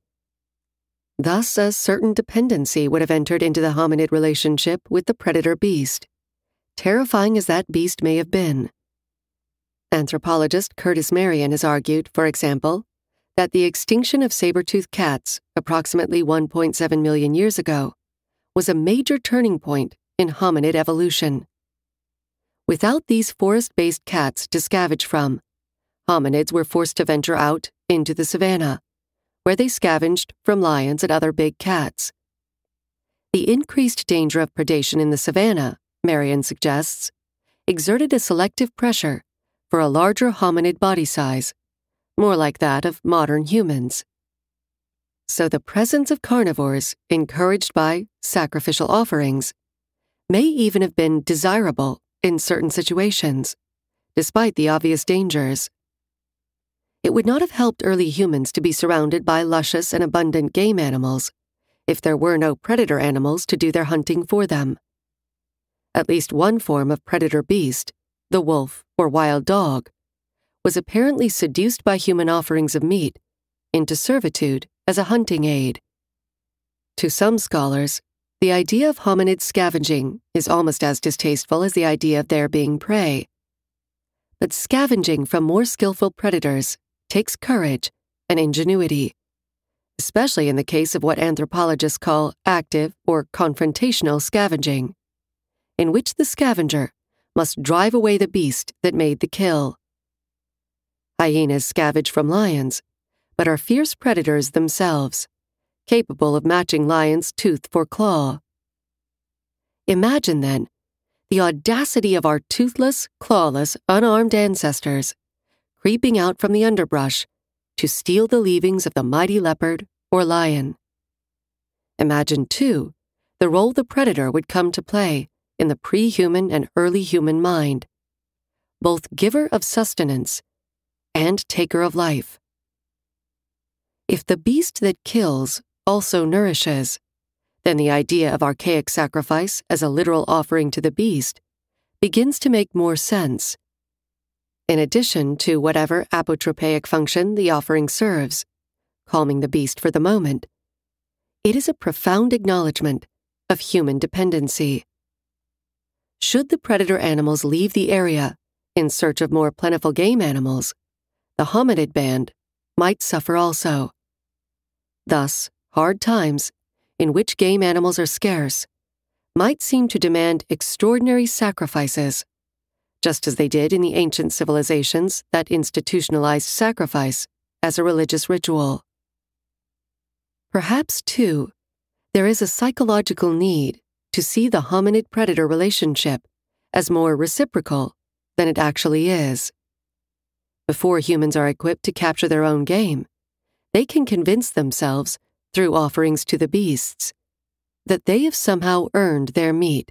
Thus, a certain dependency would have entered into the hominid relationship with the predator beast, terrifying as that beast may have been. Anthropologist Curtis Marion has argued, for example, that the extinction of saber-toothed cats approximately one point seven million years ago was a major turning point in hominid evolution. Without these forest-based cats to scavenge from, hominids were forced to venture out into the savanna, where they scavenged from lions and other big cats. The increased danger of predation in the savanna, Marion suggests, exerted a selective pressure for a larger hominid body size, more like that of modern humans. So the presence of carnivores, encouraged by sacrificial offerings, may even have been desirable in certain situations, despite the obvious dangers. It would not have helped early humans to be surrounded by luscious and abundant game animals if there were no predator animals to do their hunting for them. At least one form of predator beast, the wolf or wild dog, was apparently seduced by human offerings of meat into servitude as a hunting aid. To some scholars, the idea of hominid scavenging is almost as distasteful as the idea of there being prey. But scavenging from more skillful predators takes courage and ingenuity, especially in the case of what anthropologists call active or confrontational scavenging, in which the scavenger must drive away the beast that made the kill. Hyenas scavenge from lions, but are fierce predators themselves, capable of matching lions tooth for claw. Imagine, then, the audacity of our toothless, clawless, unarmed ancestors creeping out from the underbrush to steal the leavings of the mighty leopard or lion. Imagine, too, the role the predator would come to play in the pre-human and early human mind, both giver of sustenance and taker of life. If the beast that kills also nourishes, then the idea of archaic sacrifice as a literal offering to the beast begins to make more sense. In addition to whatever apotropaic function the offering serves, calming the beast for the moment, it is a profound acknowledgement of human dependency. Should the predator animals leave the area in search of more plentiful game animals, the hominid band might suffer also. Thus, hard times, in which game animals are scarce, might seem to demand extraordinary sacrifices, just as they did in the ancient civilizations that institutionalized sacrifice as a religious ritual. Perhaps, too, there is a psychological need to see the hominid-predator relationship as more reciprocal than it actually is. Before humans are equipped to capture their own game, they can convince themselves, through offerings to the beasts, that they have somehow earned their meat.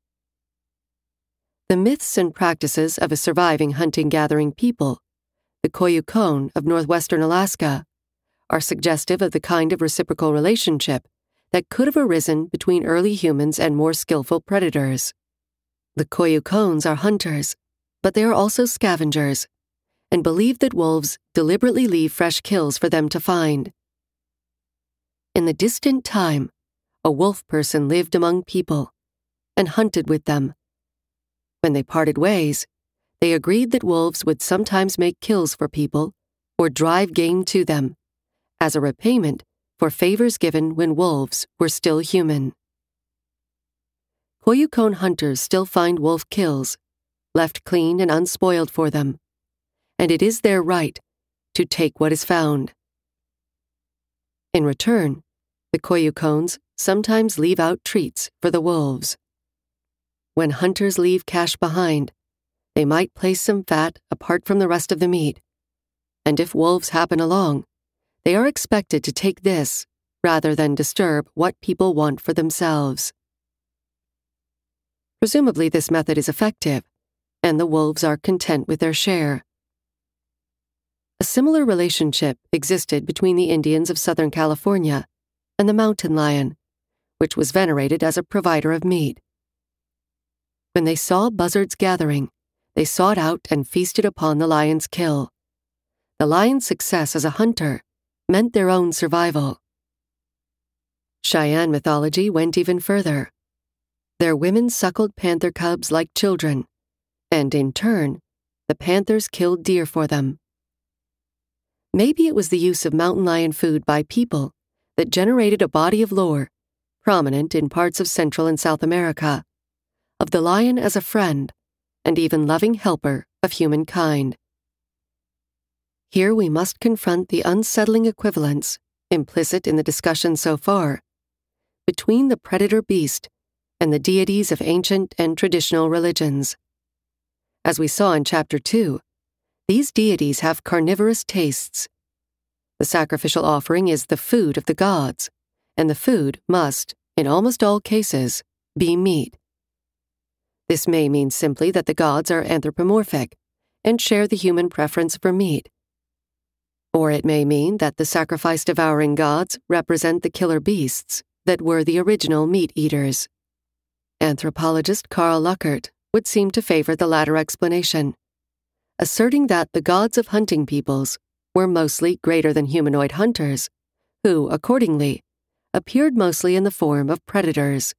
The myths and practices of a surviving hunting-gathering people, the Koyukon of northwestern Alaska, are suggestive of the kind of reciprocal relationship that could have arisen between early humans and more skillful predators. The Koyukons are hunters, but they are also scavengers, and believe that wolves deliberately leave fresh kills for them to find. In the distant time, a wolf person lived among people and hunted with them. When they parted ways, they agreed that wolves would sometimes make kills for people or drive game to them, as a repayment for favors given when wolves were still human. Koyukon hunters still find wolf kills, left clean and unspoiled for them, and it is their right to take what is found. In return, the Koyukons sometimes leave out treats for the wolves. When hunters leave cash behind, they might place some fat apart from the rest of the meat, and if wolves happen along, they are expected to take this rather than disturb what people want for themselves. Presumably this method is effective, and the wolves are content with their share. A similar relationship existed between the Indians of Southern California and the mountain lion, which was venerated as a provider of meat. When they saw buzzards gathering, they sought out and feasted upon the lion's kill. The lion's success as a hunter meant their own survival. Cheyenne mythology went even further. Their women suckled panther cubs like children, and in turn, the panthers killed deer for them. Maybe it was the use of mountain lion food by people that generated a body of lore, prominent in parts of Central and South America, of the lion as a friend and even loving helper of humankind. Here we must confront the unsettling equivalence, implicit in the discussion so far, between the predator-beast and the deities of ancient and traditional religions. As we saw in Chapter two, these deities have carnivorous tastes. The sacrificial offering is the food of the gods, and the food must, in almost all cases, be meat. This may mean simply that the gods are anthropomorphic and share the human preference for meat. Or it may mean that the sacrifice-devouring gods represent the killer beasts that were the original meat-eaters. Anthropologist Carl Luckert would seem to favor the latter explanation, asserting that the gods of hunting peoples were mostly greater-than-humanoid hunters, who, accordingly, appeared mostly in the form of predators.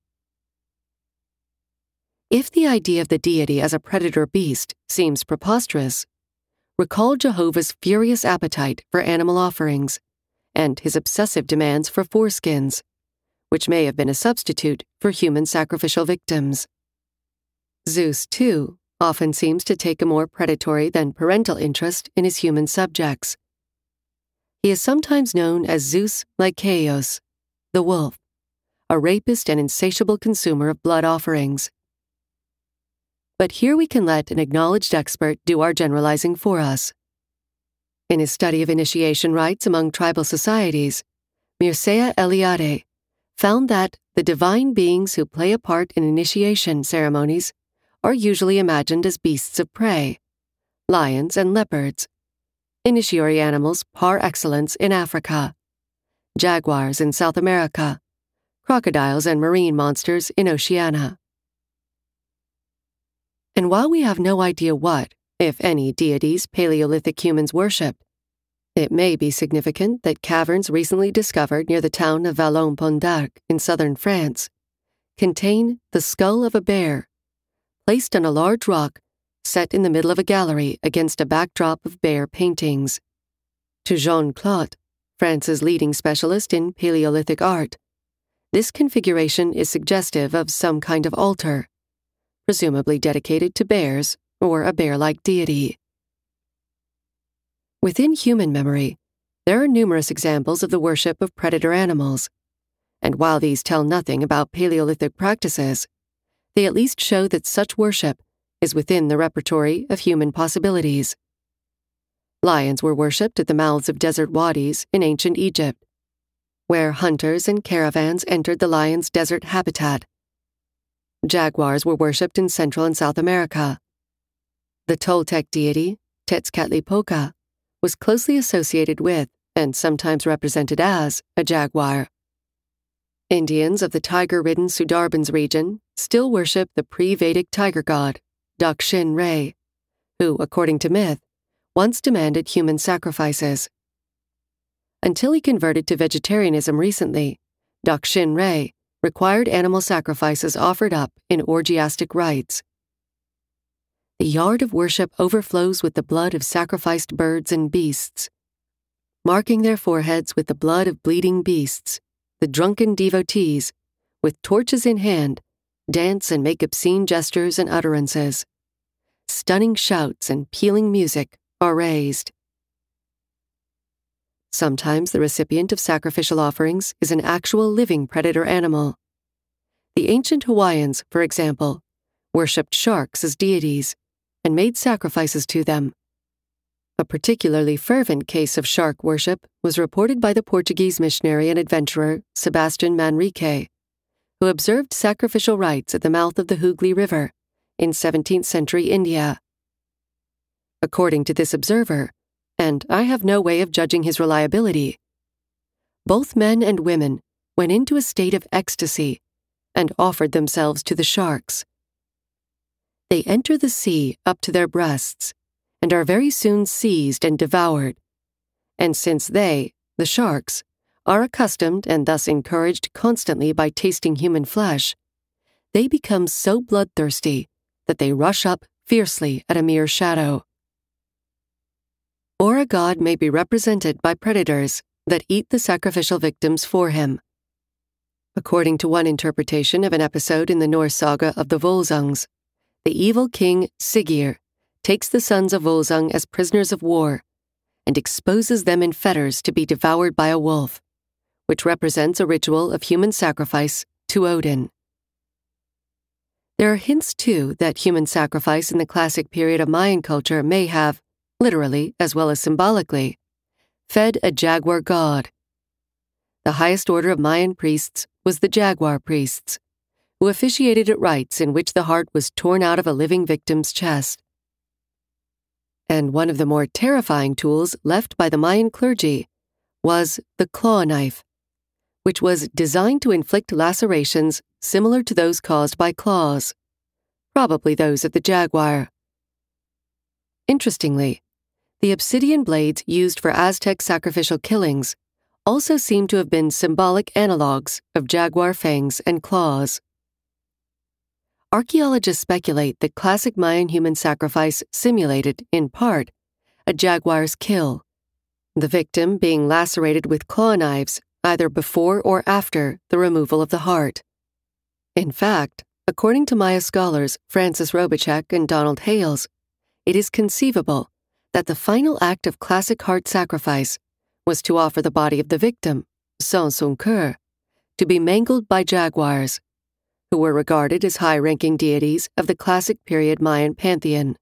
If the idea of the deity as a predator-beast seems preposterous, recall Jehovah's furious appetite for animal offerings and his obsessive demands for foreskins, which may have been a substitute for human sacrificial victims. Zeus, too, often seems to take a more predatory than parental interest in his human subjects. He is sometimes known as Zeus Lycaeus, the wolf, a rapist and insatiable consumer of blood offerings. But here we can let an acknowledged expert do our generalizing for us. In his study of initiation rites among tribal societies, Mircea Eliade found that the divine beings who play a part in initiation ceremonies are usually imagined as beasts of prey, lions and leopards, initiatory animals par excellence in Africa, jaguars in South America, crocodiles and marine monsters in Oceania. And while we have no idea what, if any, deities Paleolithic humans worshipped, it may be significant that caverns recently discovered near the town of Vallon-Pont d'Arc in southern France contain the skull of a bear, placed on a large rock set in the middle of a gallery against a backdrop of bear paintings. To Jean Clot, France's leading specialist in Paleolithic art, this configuration is suggestive of some kind of altar, presumably dedicated to bears or a bear-like deity. Within human memory, there are numerous examples of the worship of predator animals, and while these tell nothing about Paleolithic practices, they at least show that such worship is within the repertory of human possibilities. Lions were worshipped at the mouths of desert wadis in ancient Egypt. where hunters and caravans entered the lion's desert habitat. Jaguars were worshipped in Central and South America. The Toltec deity, Tezcatlipoca, was closely associated with, and sometimes represented as, a jaguar. Indians of the tiger-ridden Sundarbans region still worship the pre-Vedic tiger god, Dakshin Ray, who, according to myth, once demanded human sacrifices. Until he converted to vegetarianism recently, Dakshin Ray required animal sacrifices offered up in orgiastic rites. The yard of worship overflows with the blood of sacrificed birds and beasts. Marking their foreheads with the blood of bleeding beasts, the drunken devotees, with torches in hand, dance and make obscene gestures and utterances. Stunning shouts and pealing music are raised. Sometimes the recipient of sacrificial offerings is an actual living predator animal. The ancient Hawaiians, for example, worshipped sharks as deities and made sacrifices to them. A particularly fervent case of shark worship was reported by the Portuguese missionary and adventurer Sebastian Manrique, who observed sacrificial rites at the mouth of the Hooghly River in seventeenth century India. According to this observer, and I have no way of judging his reliability, both men and women went into a state of ecstasy and offered themselves to the sharks. They enter the sea up to their breasts and are very soon seized and devoured. And since they, the sharks, are accustomed and thus encouraged constantly by tasting human flesh, they become so bloodthirsty that they rush up fiercely at a mere shadow. Or a god may be represented by predators that eat the sacrificial victims for him. According to one interpretation of an episode in the Norse saga of the Volsungs, the evil king Siggeir takes the sons of Volsung as prisoners of war and exposes them in fetters to be devoured by a wolf, which represents a ritual of human sacrifice to Odin. There are hints, too, that human sacrifice in the classic period of Mayan culture may have, literally as well as symbolically, fed a jaguar god. The highest order of Mayan priests was the jaguar priests, who officiated at rites in which the heart was torn out of a living victim's chest. And one of the more terrifying tools left by the Mayan clergy was the claw knife, which was designed to inflict lacerations similar to those caused by claws, probably those of the jaguar. Interestingly, the obsidian blades used for Aztec sacrificial killings also seem to have been symbolic analogues of jaguar fangs and claws. Archaeologists speculate that classic Mayan human sacrifice simulated, in part, a jaguar's kill, the victim being lacerated with claw knives either before or after the removal of the heart. In fact, according to Maya scholars Francis Robichek and Donald Hales, it is conceivable that the final act of classic heart sacrifice was to offer the body of the victim, sans son cœur, to be mangled by jaguars, who were regarded as high-ranking deities of the classic period Mayan pantheon.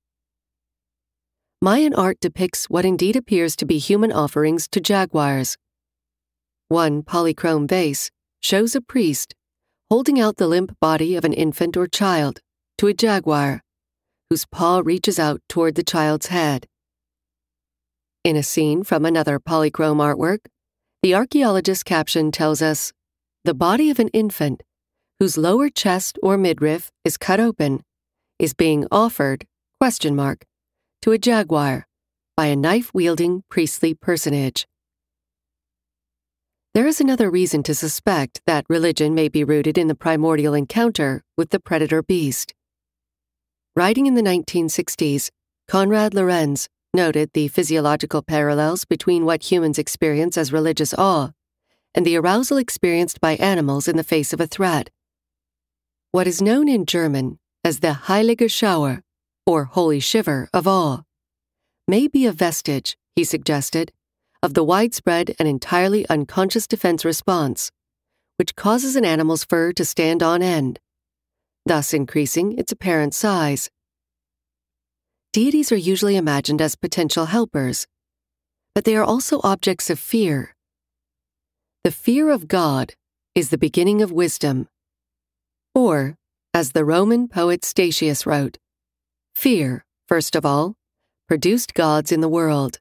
Mayan art depicts what indeed appears to be human offerings to jaguars. One polychrome vase shows a priest holding out the limp body of an infant or child to a jaguar, whose paw reaches out toward the child's head. In a scene from another polychrome artwork, the archaeologist's caption tells us, "The body of an infant, whose lower chest or midriff is cut open, is being offered, question mark, to a jaguar by a knife-wielding priestly personage." There is another reason to suspect that religion may be rooted in the primordial encounter with the predator beast. Writing in the nineteen sixties, Konrad Lorenz noted the physiological parallels between what humans experience as religious awe and the arousal experienced by animals in the face of a threat. What is known in German as the Heilige Schauer, or holy shiver, of awe, may be a vestige, he suggested, of the widespread and entirely unconscious defense response, which causes an animal's fur to stand on end, thus increasing its apparent size. Deities are usually imagined as potential helpers, but they are also objects of fear. The fear of God is the beginning of wisdom. Or, as the Roman poet Statius wrote, fear, first of all, produced gods in the world.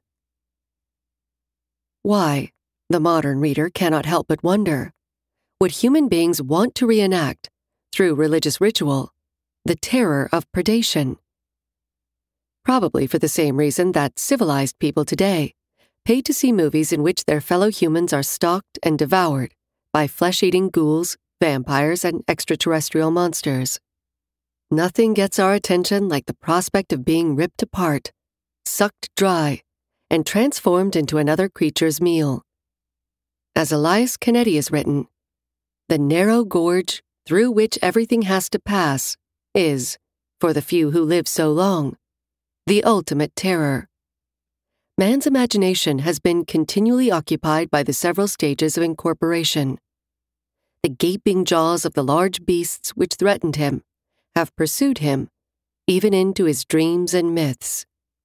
Why, the modern reader cannot help but wonder, would human beings want to reenact, through religious ritual, the terror of predation? Probably for the same reason that civilized people today pay to see movies in which their fellow humans are stalked and devoured by flesh-eating ghouls, vampires, and extraterrestrial monsters. Nothing gets our attention like the prospect of being ripped apart, sucked dry, and transformed into another creature's meal. As Elias Canetti has written, the narrow gorge through which everything has to pass is, for the few who live so long, the ultimate terror. Man's imagination has been continually occupied by the several stages of incorporation. The gaping jaws of the large beasts which threatened him have pursued him, even into his dreams and myths.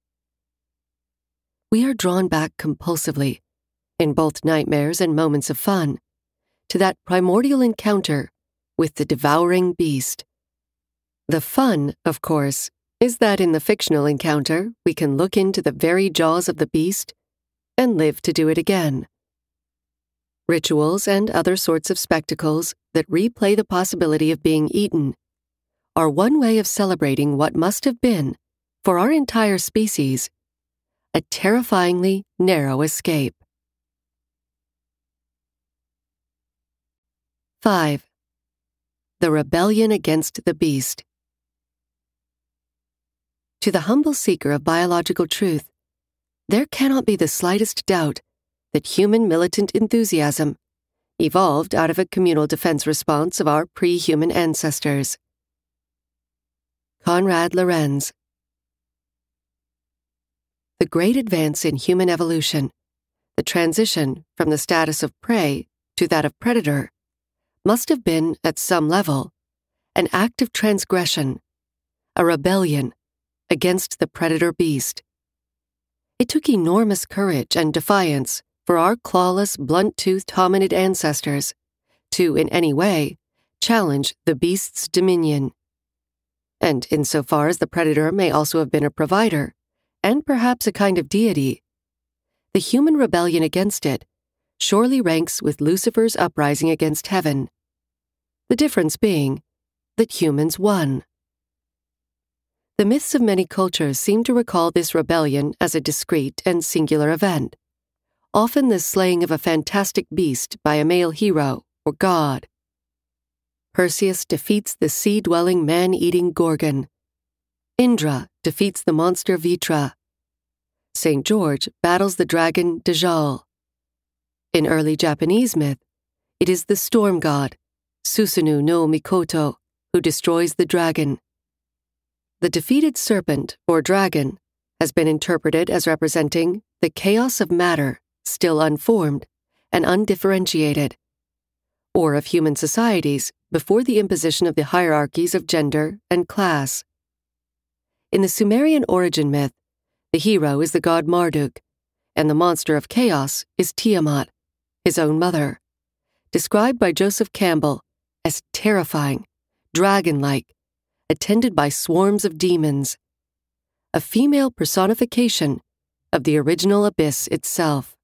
We are drawn back compulsively, in both nightmares and moments of fun, to that primordial encounter with the devouring beast. The fun, of course, is that in the fictional encounter we can look into the very jaws of the beast and live to do it again. Rituals and other sorts of spectacles that replay the possibility of being eaten are one way of celebrating what must have been, for our entire species, a terrifyingly narrow escape. five. The rebellion against the beast. To the humble seeker of biological truth, there cannot be the slightest doubt that human militant enthusiasm evolved out of a communal defense response of our pre-human ancestors. Konrad Lorenz. The great advance in human evolution, the transition from the status of prey to that of predator, must have been, at some level, an act of transgression, a rebellion against the predator beast. It took enormous courage and defiance for our clawless, blunt-toothed hominid ancestors to, in any way, challenge the beast's dominion. And insofar as the predator may also have been a provider, and perhaps a kind of deity, the human rebellion against it surely ranks with Lucifer's uprising against heaven, the difference being that humans won. The myths of many cultures seem to recall this rebellion as a discrete and singular event, often the slaying of a fantastic beast by a male hero or god. Perseus defeats the sea-dwelling man-eating Gorgon. Indra defeats the monster Vitra. Saint George battles the dragon Dajjal. In early Japanese myth, it is the storm god, Susanoo no Mikoto, who destroys the dragon. The defeated serpent, or dragon, has been interpreted as representing the chaos of matter still unformed and undifferentiated, or of human societies before the imposition of the hierarchies of gender and class. In the Sumerian origin myth, the hero is the god Marduk, and the monster of chaos is Tiamat, his own mother, described by Joseph Campbell as terrifying, dragon-like, attended by swarms of demons, a female personification of the original abyss itself.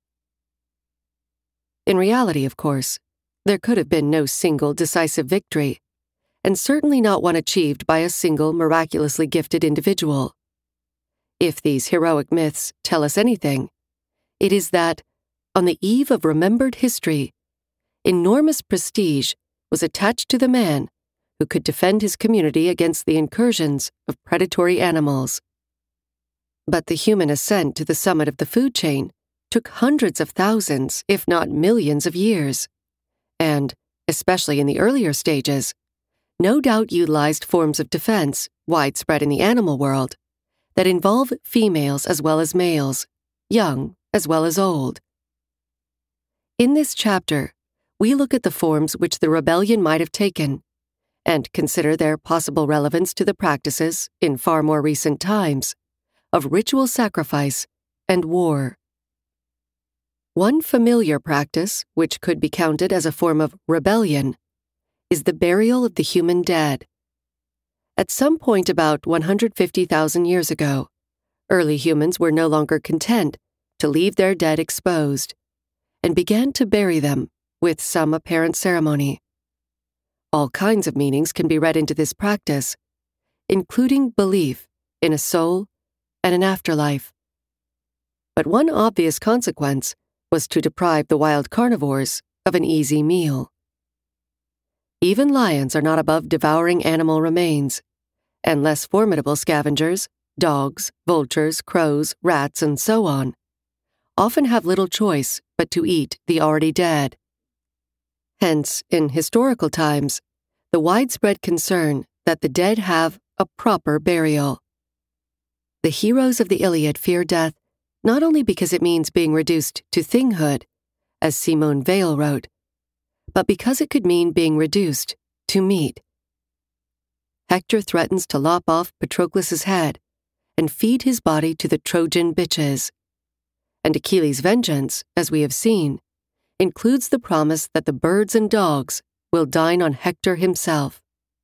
In reality, of course, there could have been no single decisive victory, and certainly not one achieved by a single miraculously gifted individual. If these heroic myths tell us anything, it is that, on the eve of remembered history, enormous prestige was attached to the man who could defend his community against the incursions of predatory animals. But the human ascent to the summit of the food chain took hundreds of thousands, if not millions of years, and, especially in the earlier stages, no doubt utilized forms of defense widespread in the animal world that involve females as well as males, young as well as old. In this chapter, we look at the forms which the rebellion might have taken, and consider their possible relevance to the practices, in far more recent times, of ritual sacrifice and war. One familiar practice, which could be counted as a form of rebellion, is the burial of the human dead. At some point about one hundred fifty thousand years ago, early humans were no longer content to leave their dead exposed and began to bury them with some apparent ceremony. All kinds of meanings can be read into this practice, including belief in a soul and an afterlife. But one obvious consequence was to deprive the wild carnivores of an easy meal. Even lions are not above devouring animal remains, and less formidable scavengers, dogs, vultures, crows, rats, and so on, often have little choice but to eat the already dead. Hence, in historical times, the widespread concern that the dead have a proper burial. The heroes of the Iliad fear death not only because it means being reduced to thinghood, as Simone Weil wrote, but because it could mean being reduced to meat. Hector threatens to lop off Patroclus' head and feed his body to the Trojan bitches. And Achilles' vengeance, as we have seen, includes the promise that the birds and dogs will dine on Hector himself.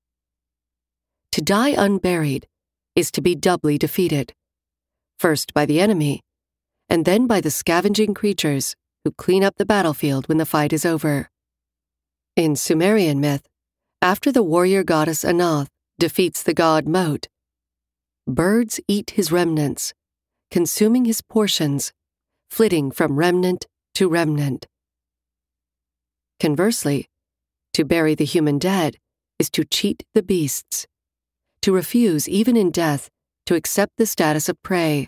To die unburied is to be doubly defeated, first by the enemy, and then by the scavenging creatures who clean up the battlefield when the fight is over. In Sumerian myth, after the warrior goddess Anath defeats the god Mot, birds eat his remnants, consuming his portions, flitting from remnant to remnant. Conversely, to bury the human dead is to cheat the beasts, to refuse even in death to accept the status of prey.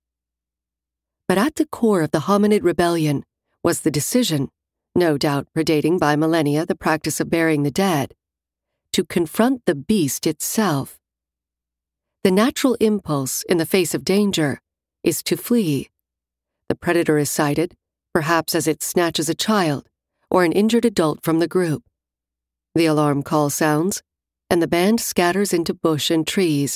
But at the core of the hominid rebellion was the decision, no doubt predating by millennia the practice of burying the dead, to confront the beast itself. The natural impulse in the face of danger is to flee. The predator is sighted, perhaps as it snatches a child or an injured adult from the group. The alarm call sounds, and the band scatters into bush and trees.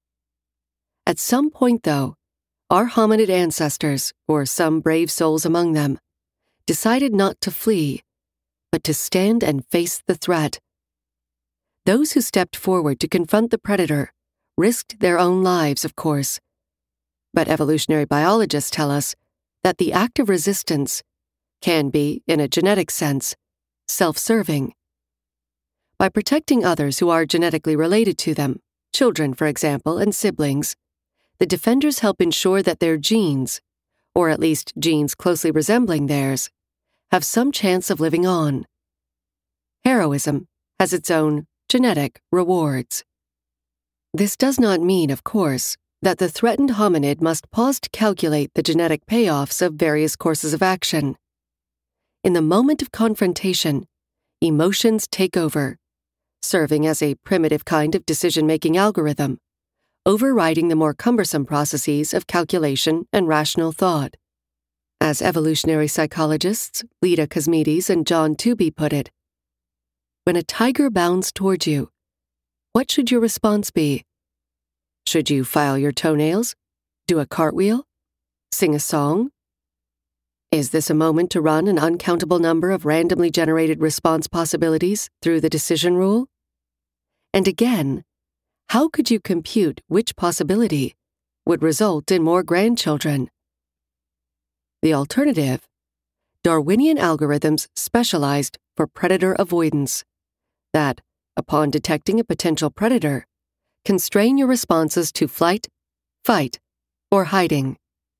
At some point, though, our hominid ancestors, or some brave souls among them, decided not to flee, but to stand and face the threat. Those who stepped forward to confront the predator risked their own lives, of course. But evolutionary biologists tell us that the act of resistance can be, in a genetic sense, self-serving. By protecting others who are genetically related to them, children, for example, and siblings, the defenders help ensure that their genes, or at least genes closely resembling theirs, have some chance of living on. Heroism has its own genetic rewards. This does not mean, of course, that the threatened hominid must pause to calculate the genetic payoffs of various courses of action. In the moment of confrontation, emotions take over, serving as a primitive kind of decision-making algorithm, overriding the more cumbersome processes of calculation and rational thought. As evolutionary psychologists Leda Cosmides and John Tooby put it, when a tiger bounds toward you, what should your response be? Should you file your toenails, do a cartwheel, sing a song? Is this a moment to run an uncountable number of randomly generated response possibilities through the decision rule? And again, how could you compute which possibility would result in more grandchildren? The alternative: Darwinian algorithms specialized for predator avoidance, that, upon detecting a potential predator, constrain your responses to flight, fight, or hiding.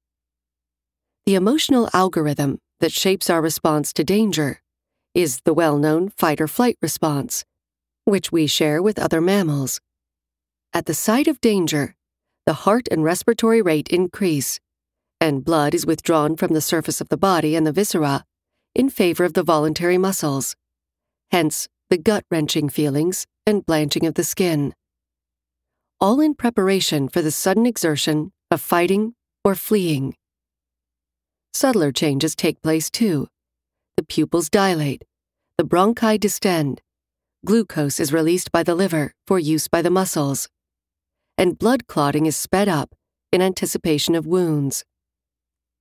The emotional algorithm that shapes our response to danger is the well-known fight-or-flight response, which we share with other mammals. At the sight of danger, the heart and respiratory rate increase, and blood is withdrawn from the surface of the body and the viscera in favor of the voluntary muscles, hence the gut-wrenching feelings and blanching of the skin, all in preparation for the sudden exertion of fighting or fleeing. Subtler changes take place too. The pupils dilate, the bronchi distend, glucose is released by the liver for use by the muscles, and blood clotting is sped up in anticipation of wounds.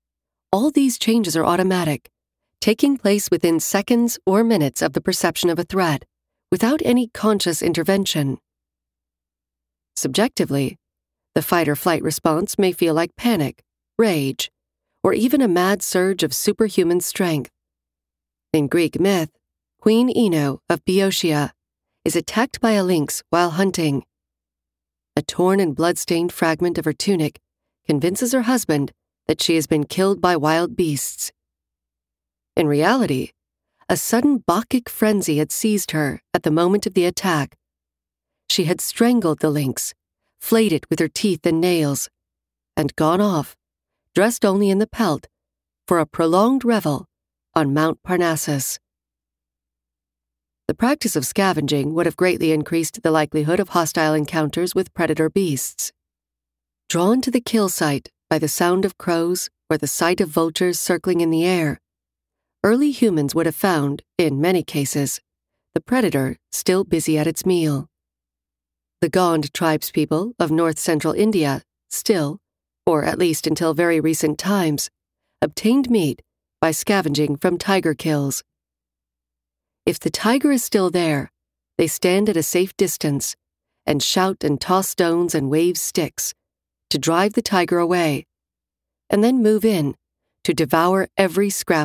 All these changes are automatic, taking place within seconds or minutes of the perception of a threat, without any conscious intervention. Subjectively, the fight-or-flight response may feel like panic, rage, or even a mad surge of superhuman strength. In Greek myth, Queen Ino of Boeotia is attacked by a lynx while hunting. A torn and blood-stained fragment of her tunic convinces her husband that she has been killed by wild beasts. In reality, a sudden Bacchic frenzy had seized her at the moment of the attack. She had strangled the lynx, flayed it with her teeth and nails, and gone off, dressed only in the pelt, for a prolonged revel on Mount Parnassus. The practice of scavenging would have greatly increased the likelihood of hostile encounters with predator beasts. Drawn to the kill site by the sound of crows or the sight of vultures circling in the air, early humans would have found, in many cases, the predator still busy at its meal. The Gond tribespeople of north-central India still, or at least until very recent times, obtained meat by scavenging from tiger kills. If the tiger is still there, they stand at a safe distance and shout and toss stones and wave sticks to drive the tiger away, and then move in to devour every scrap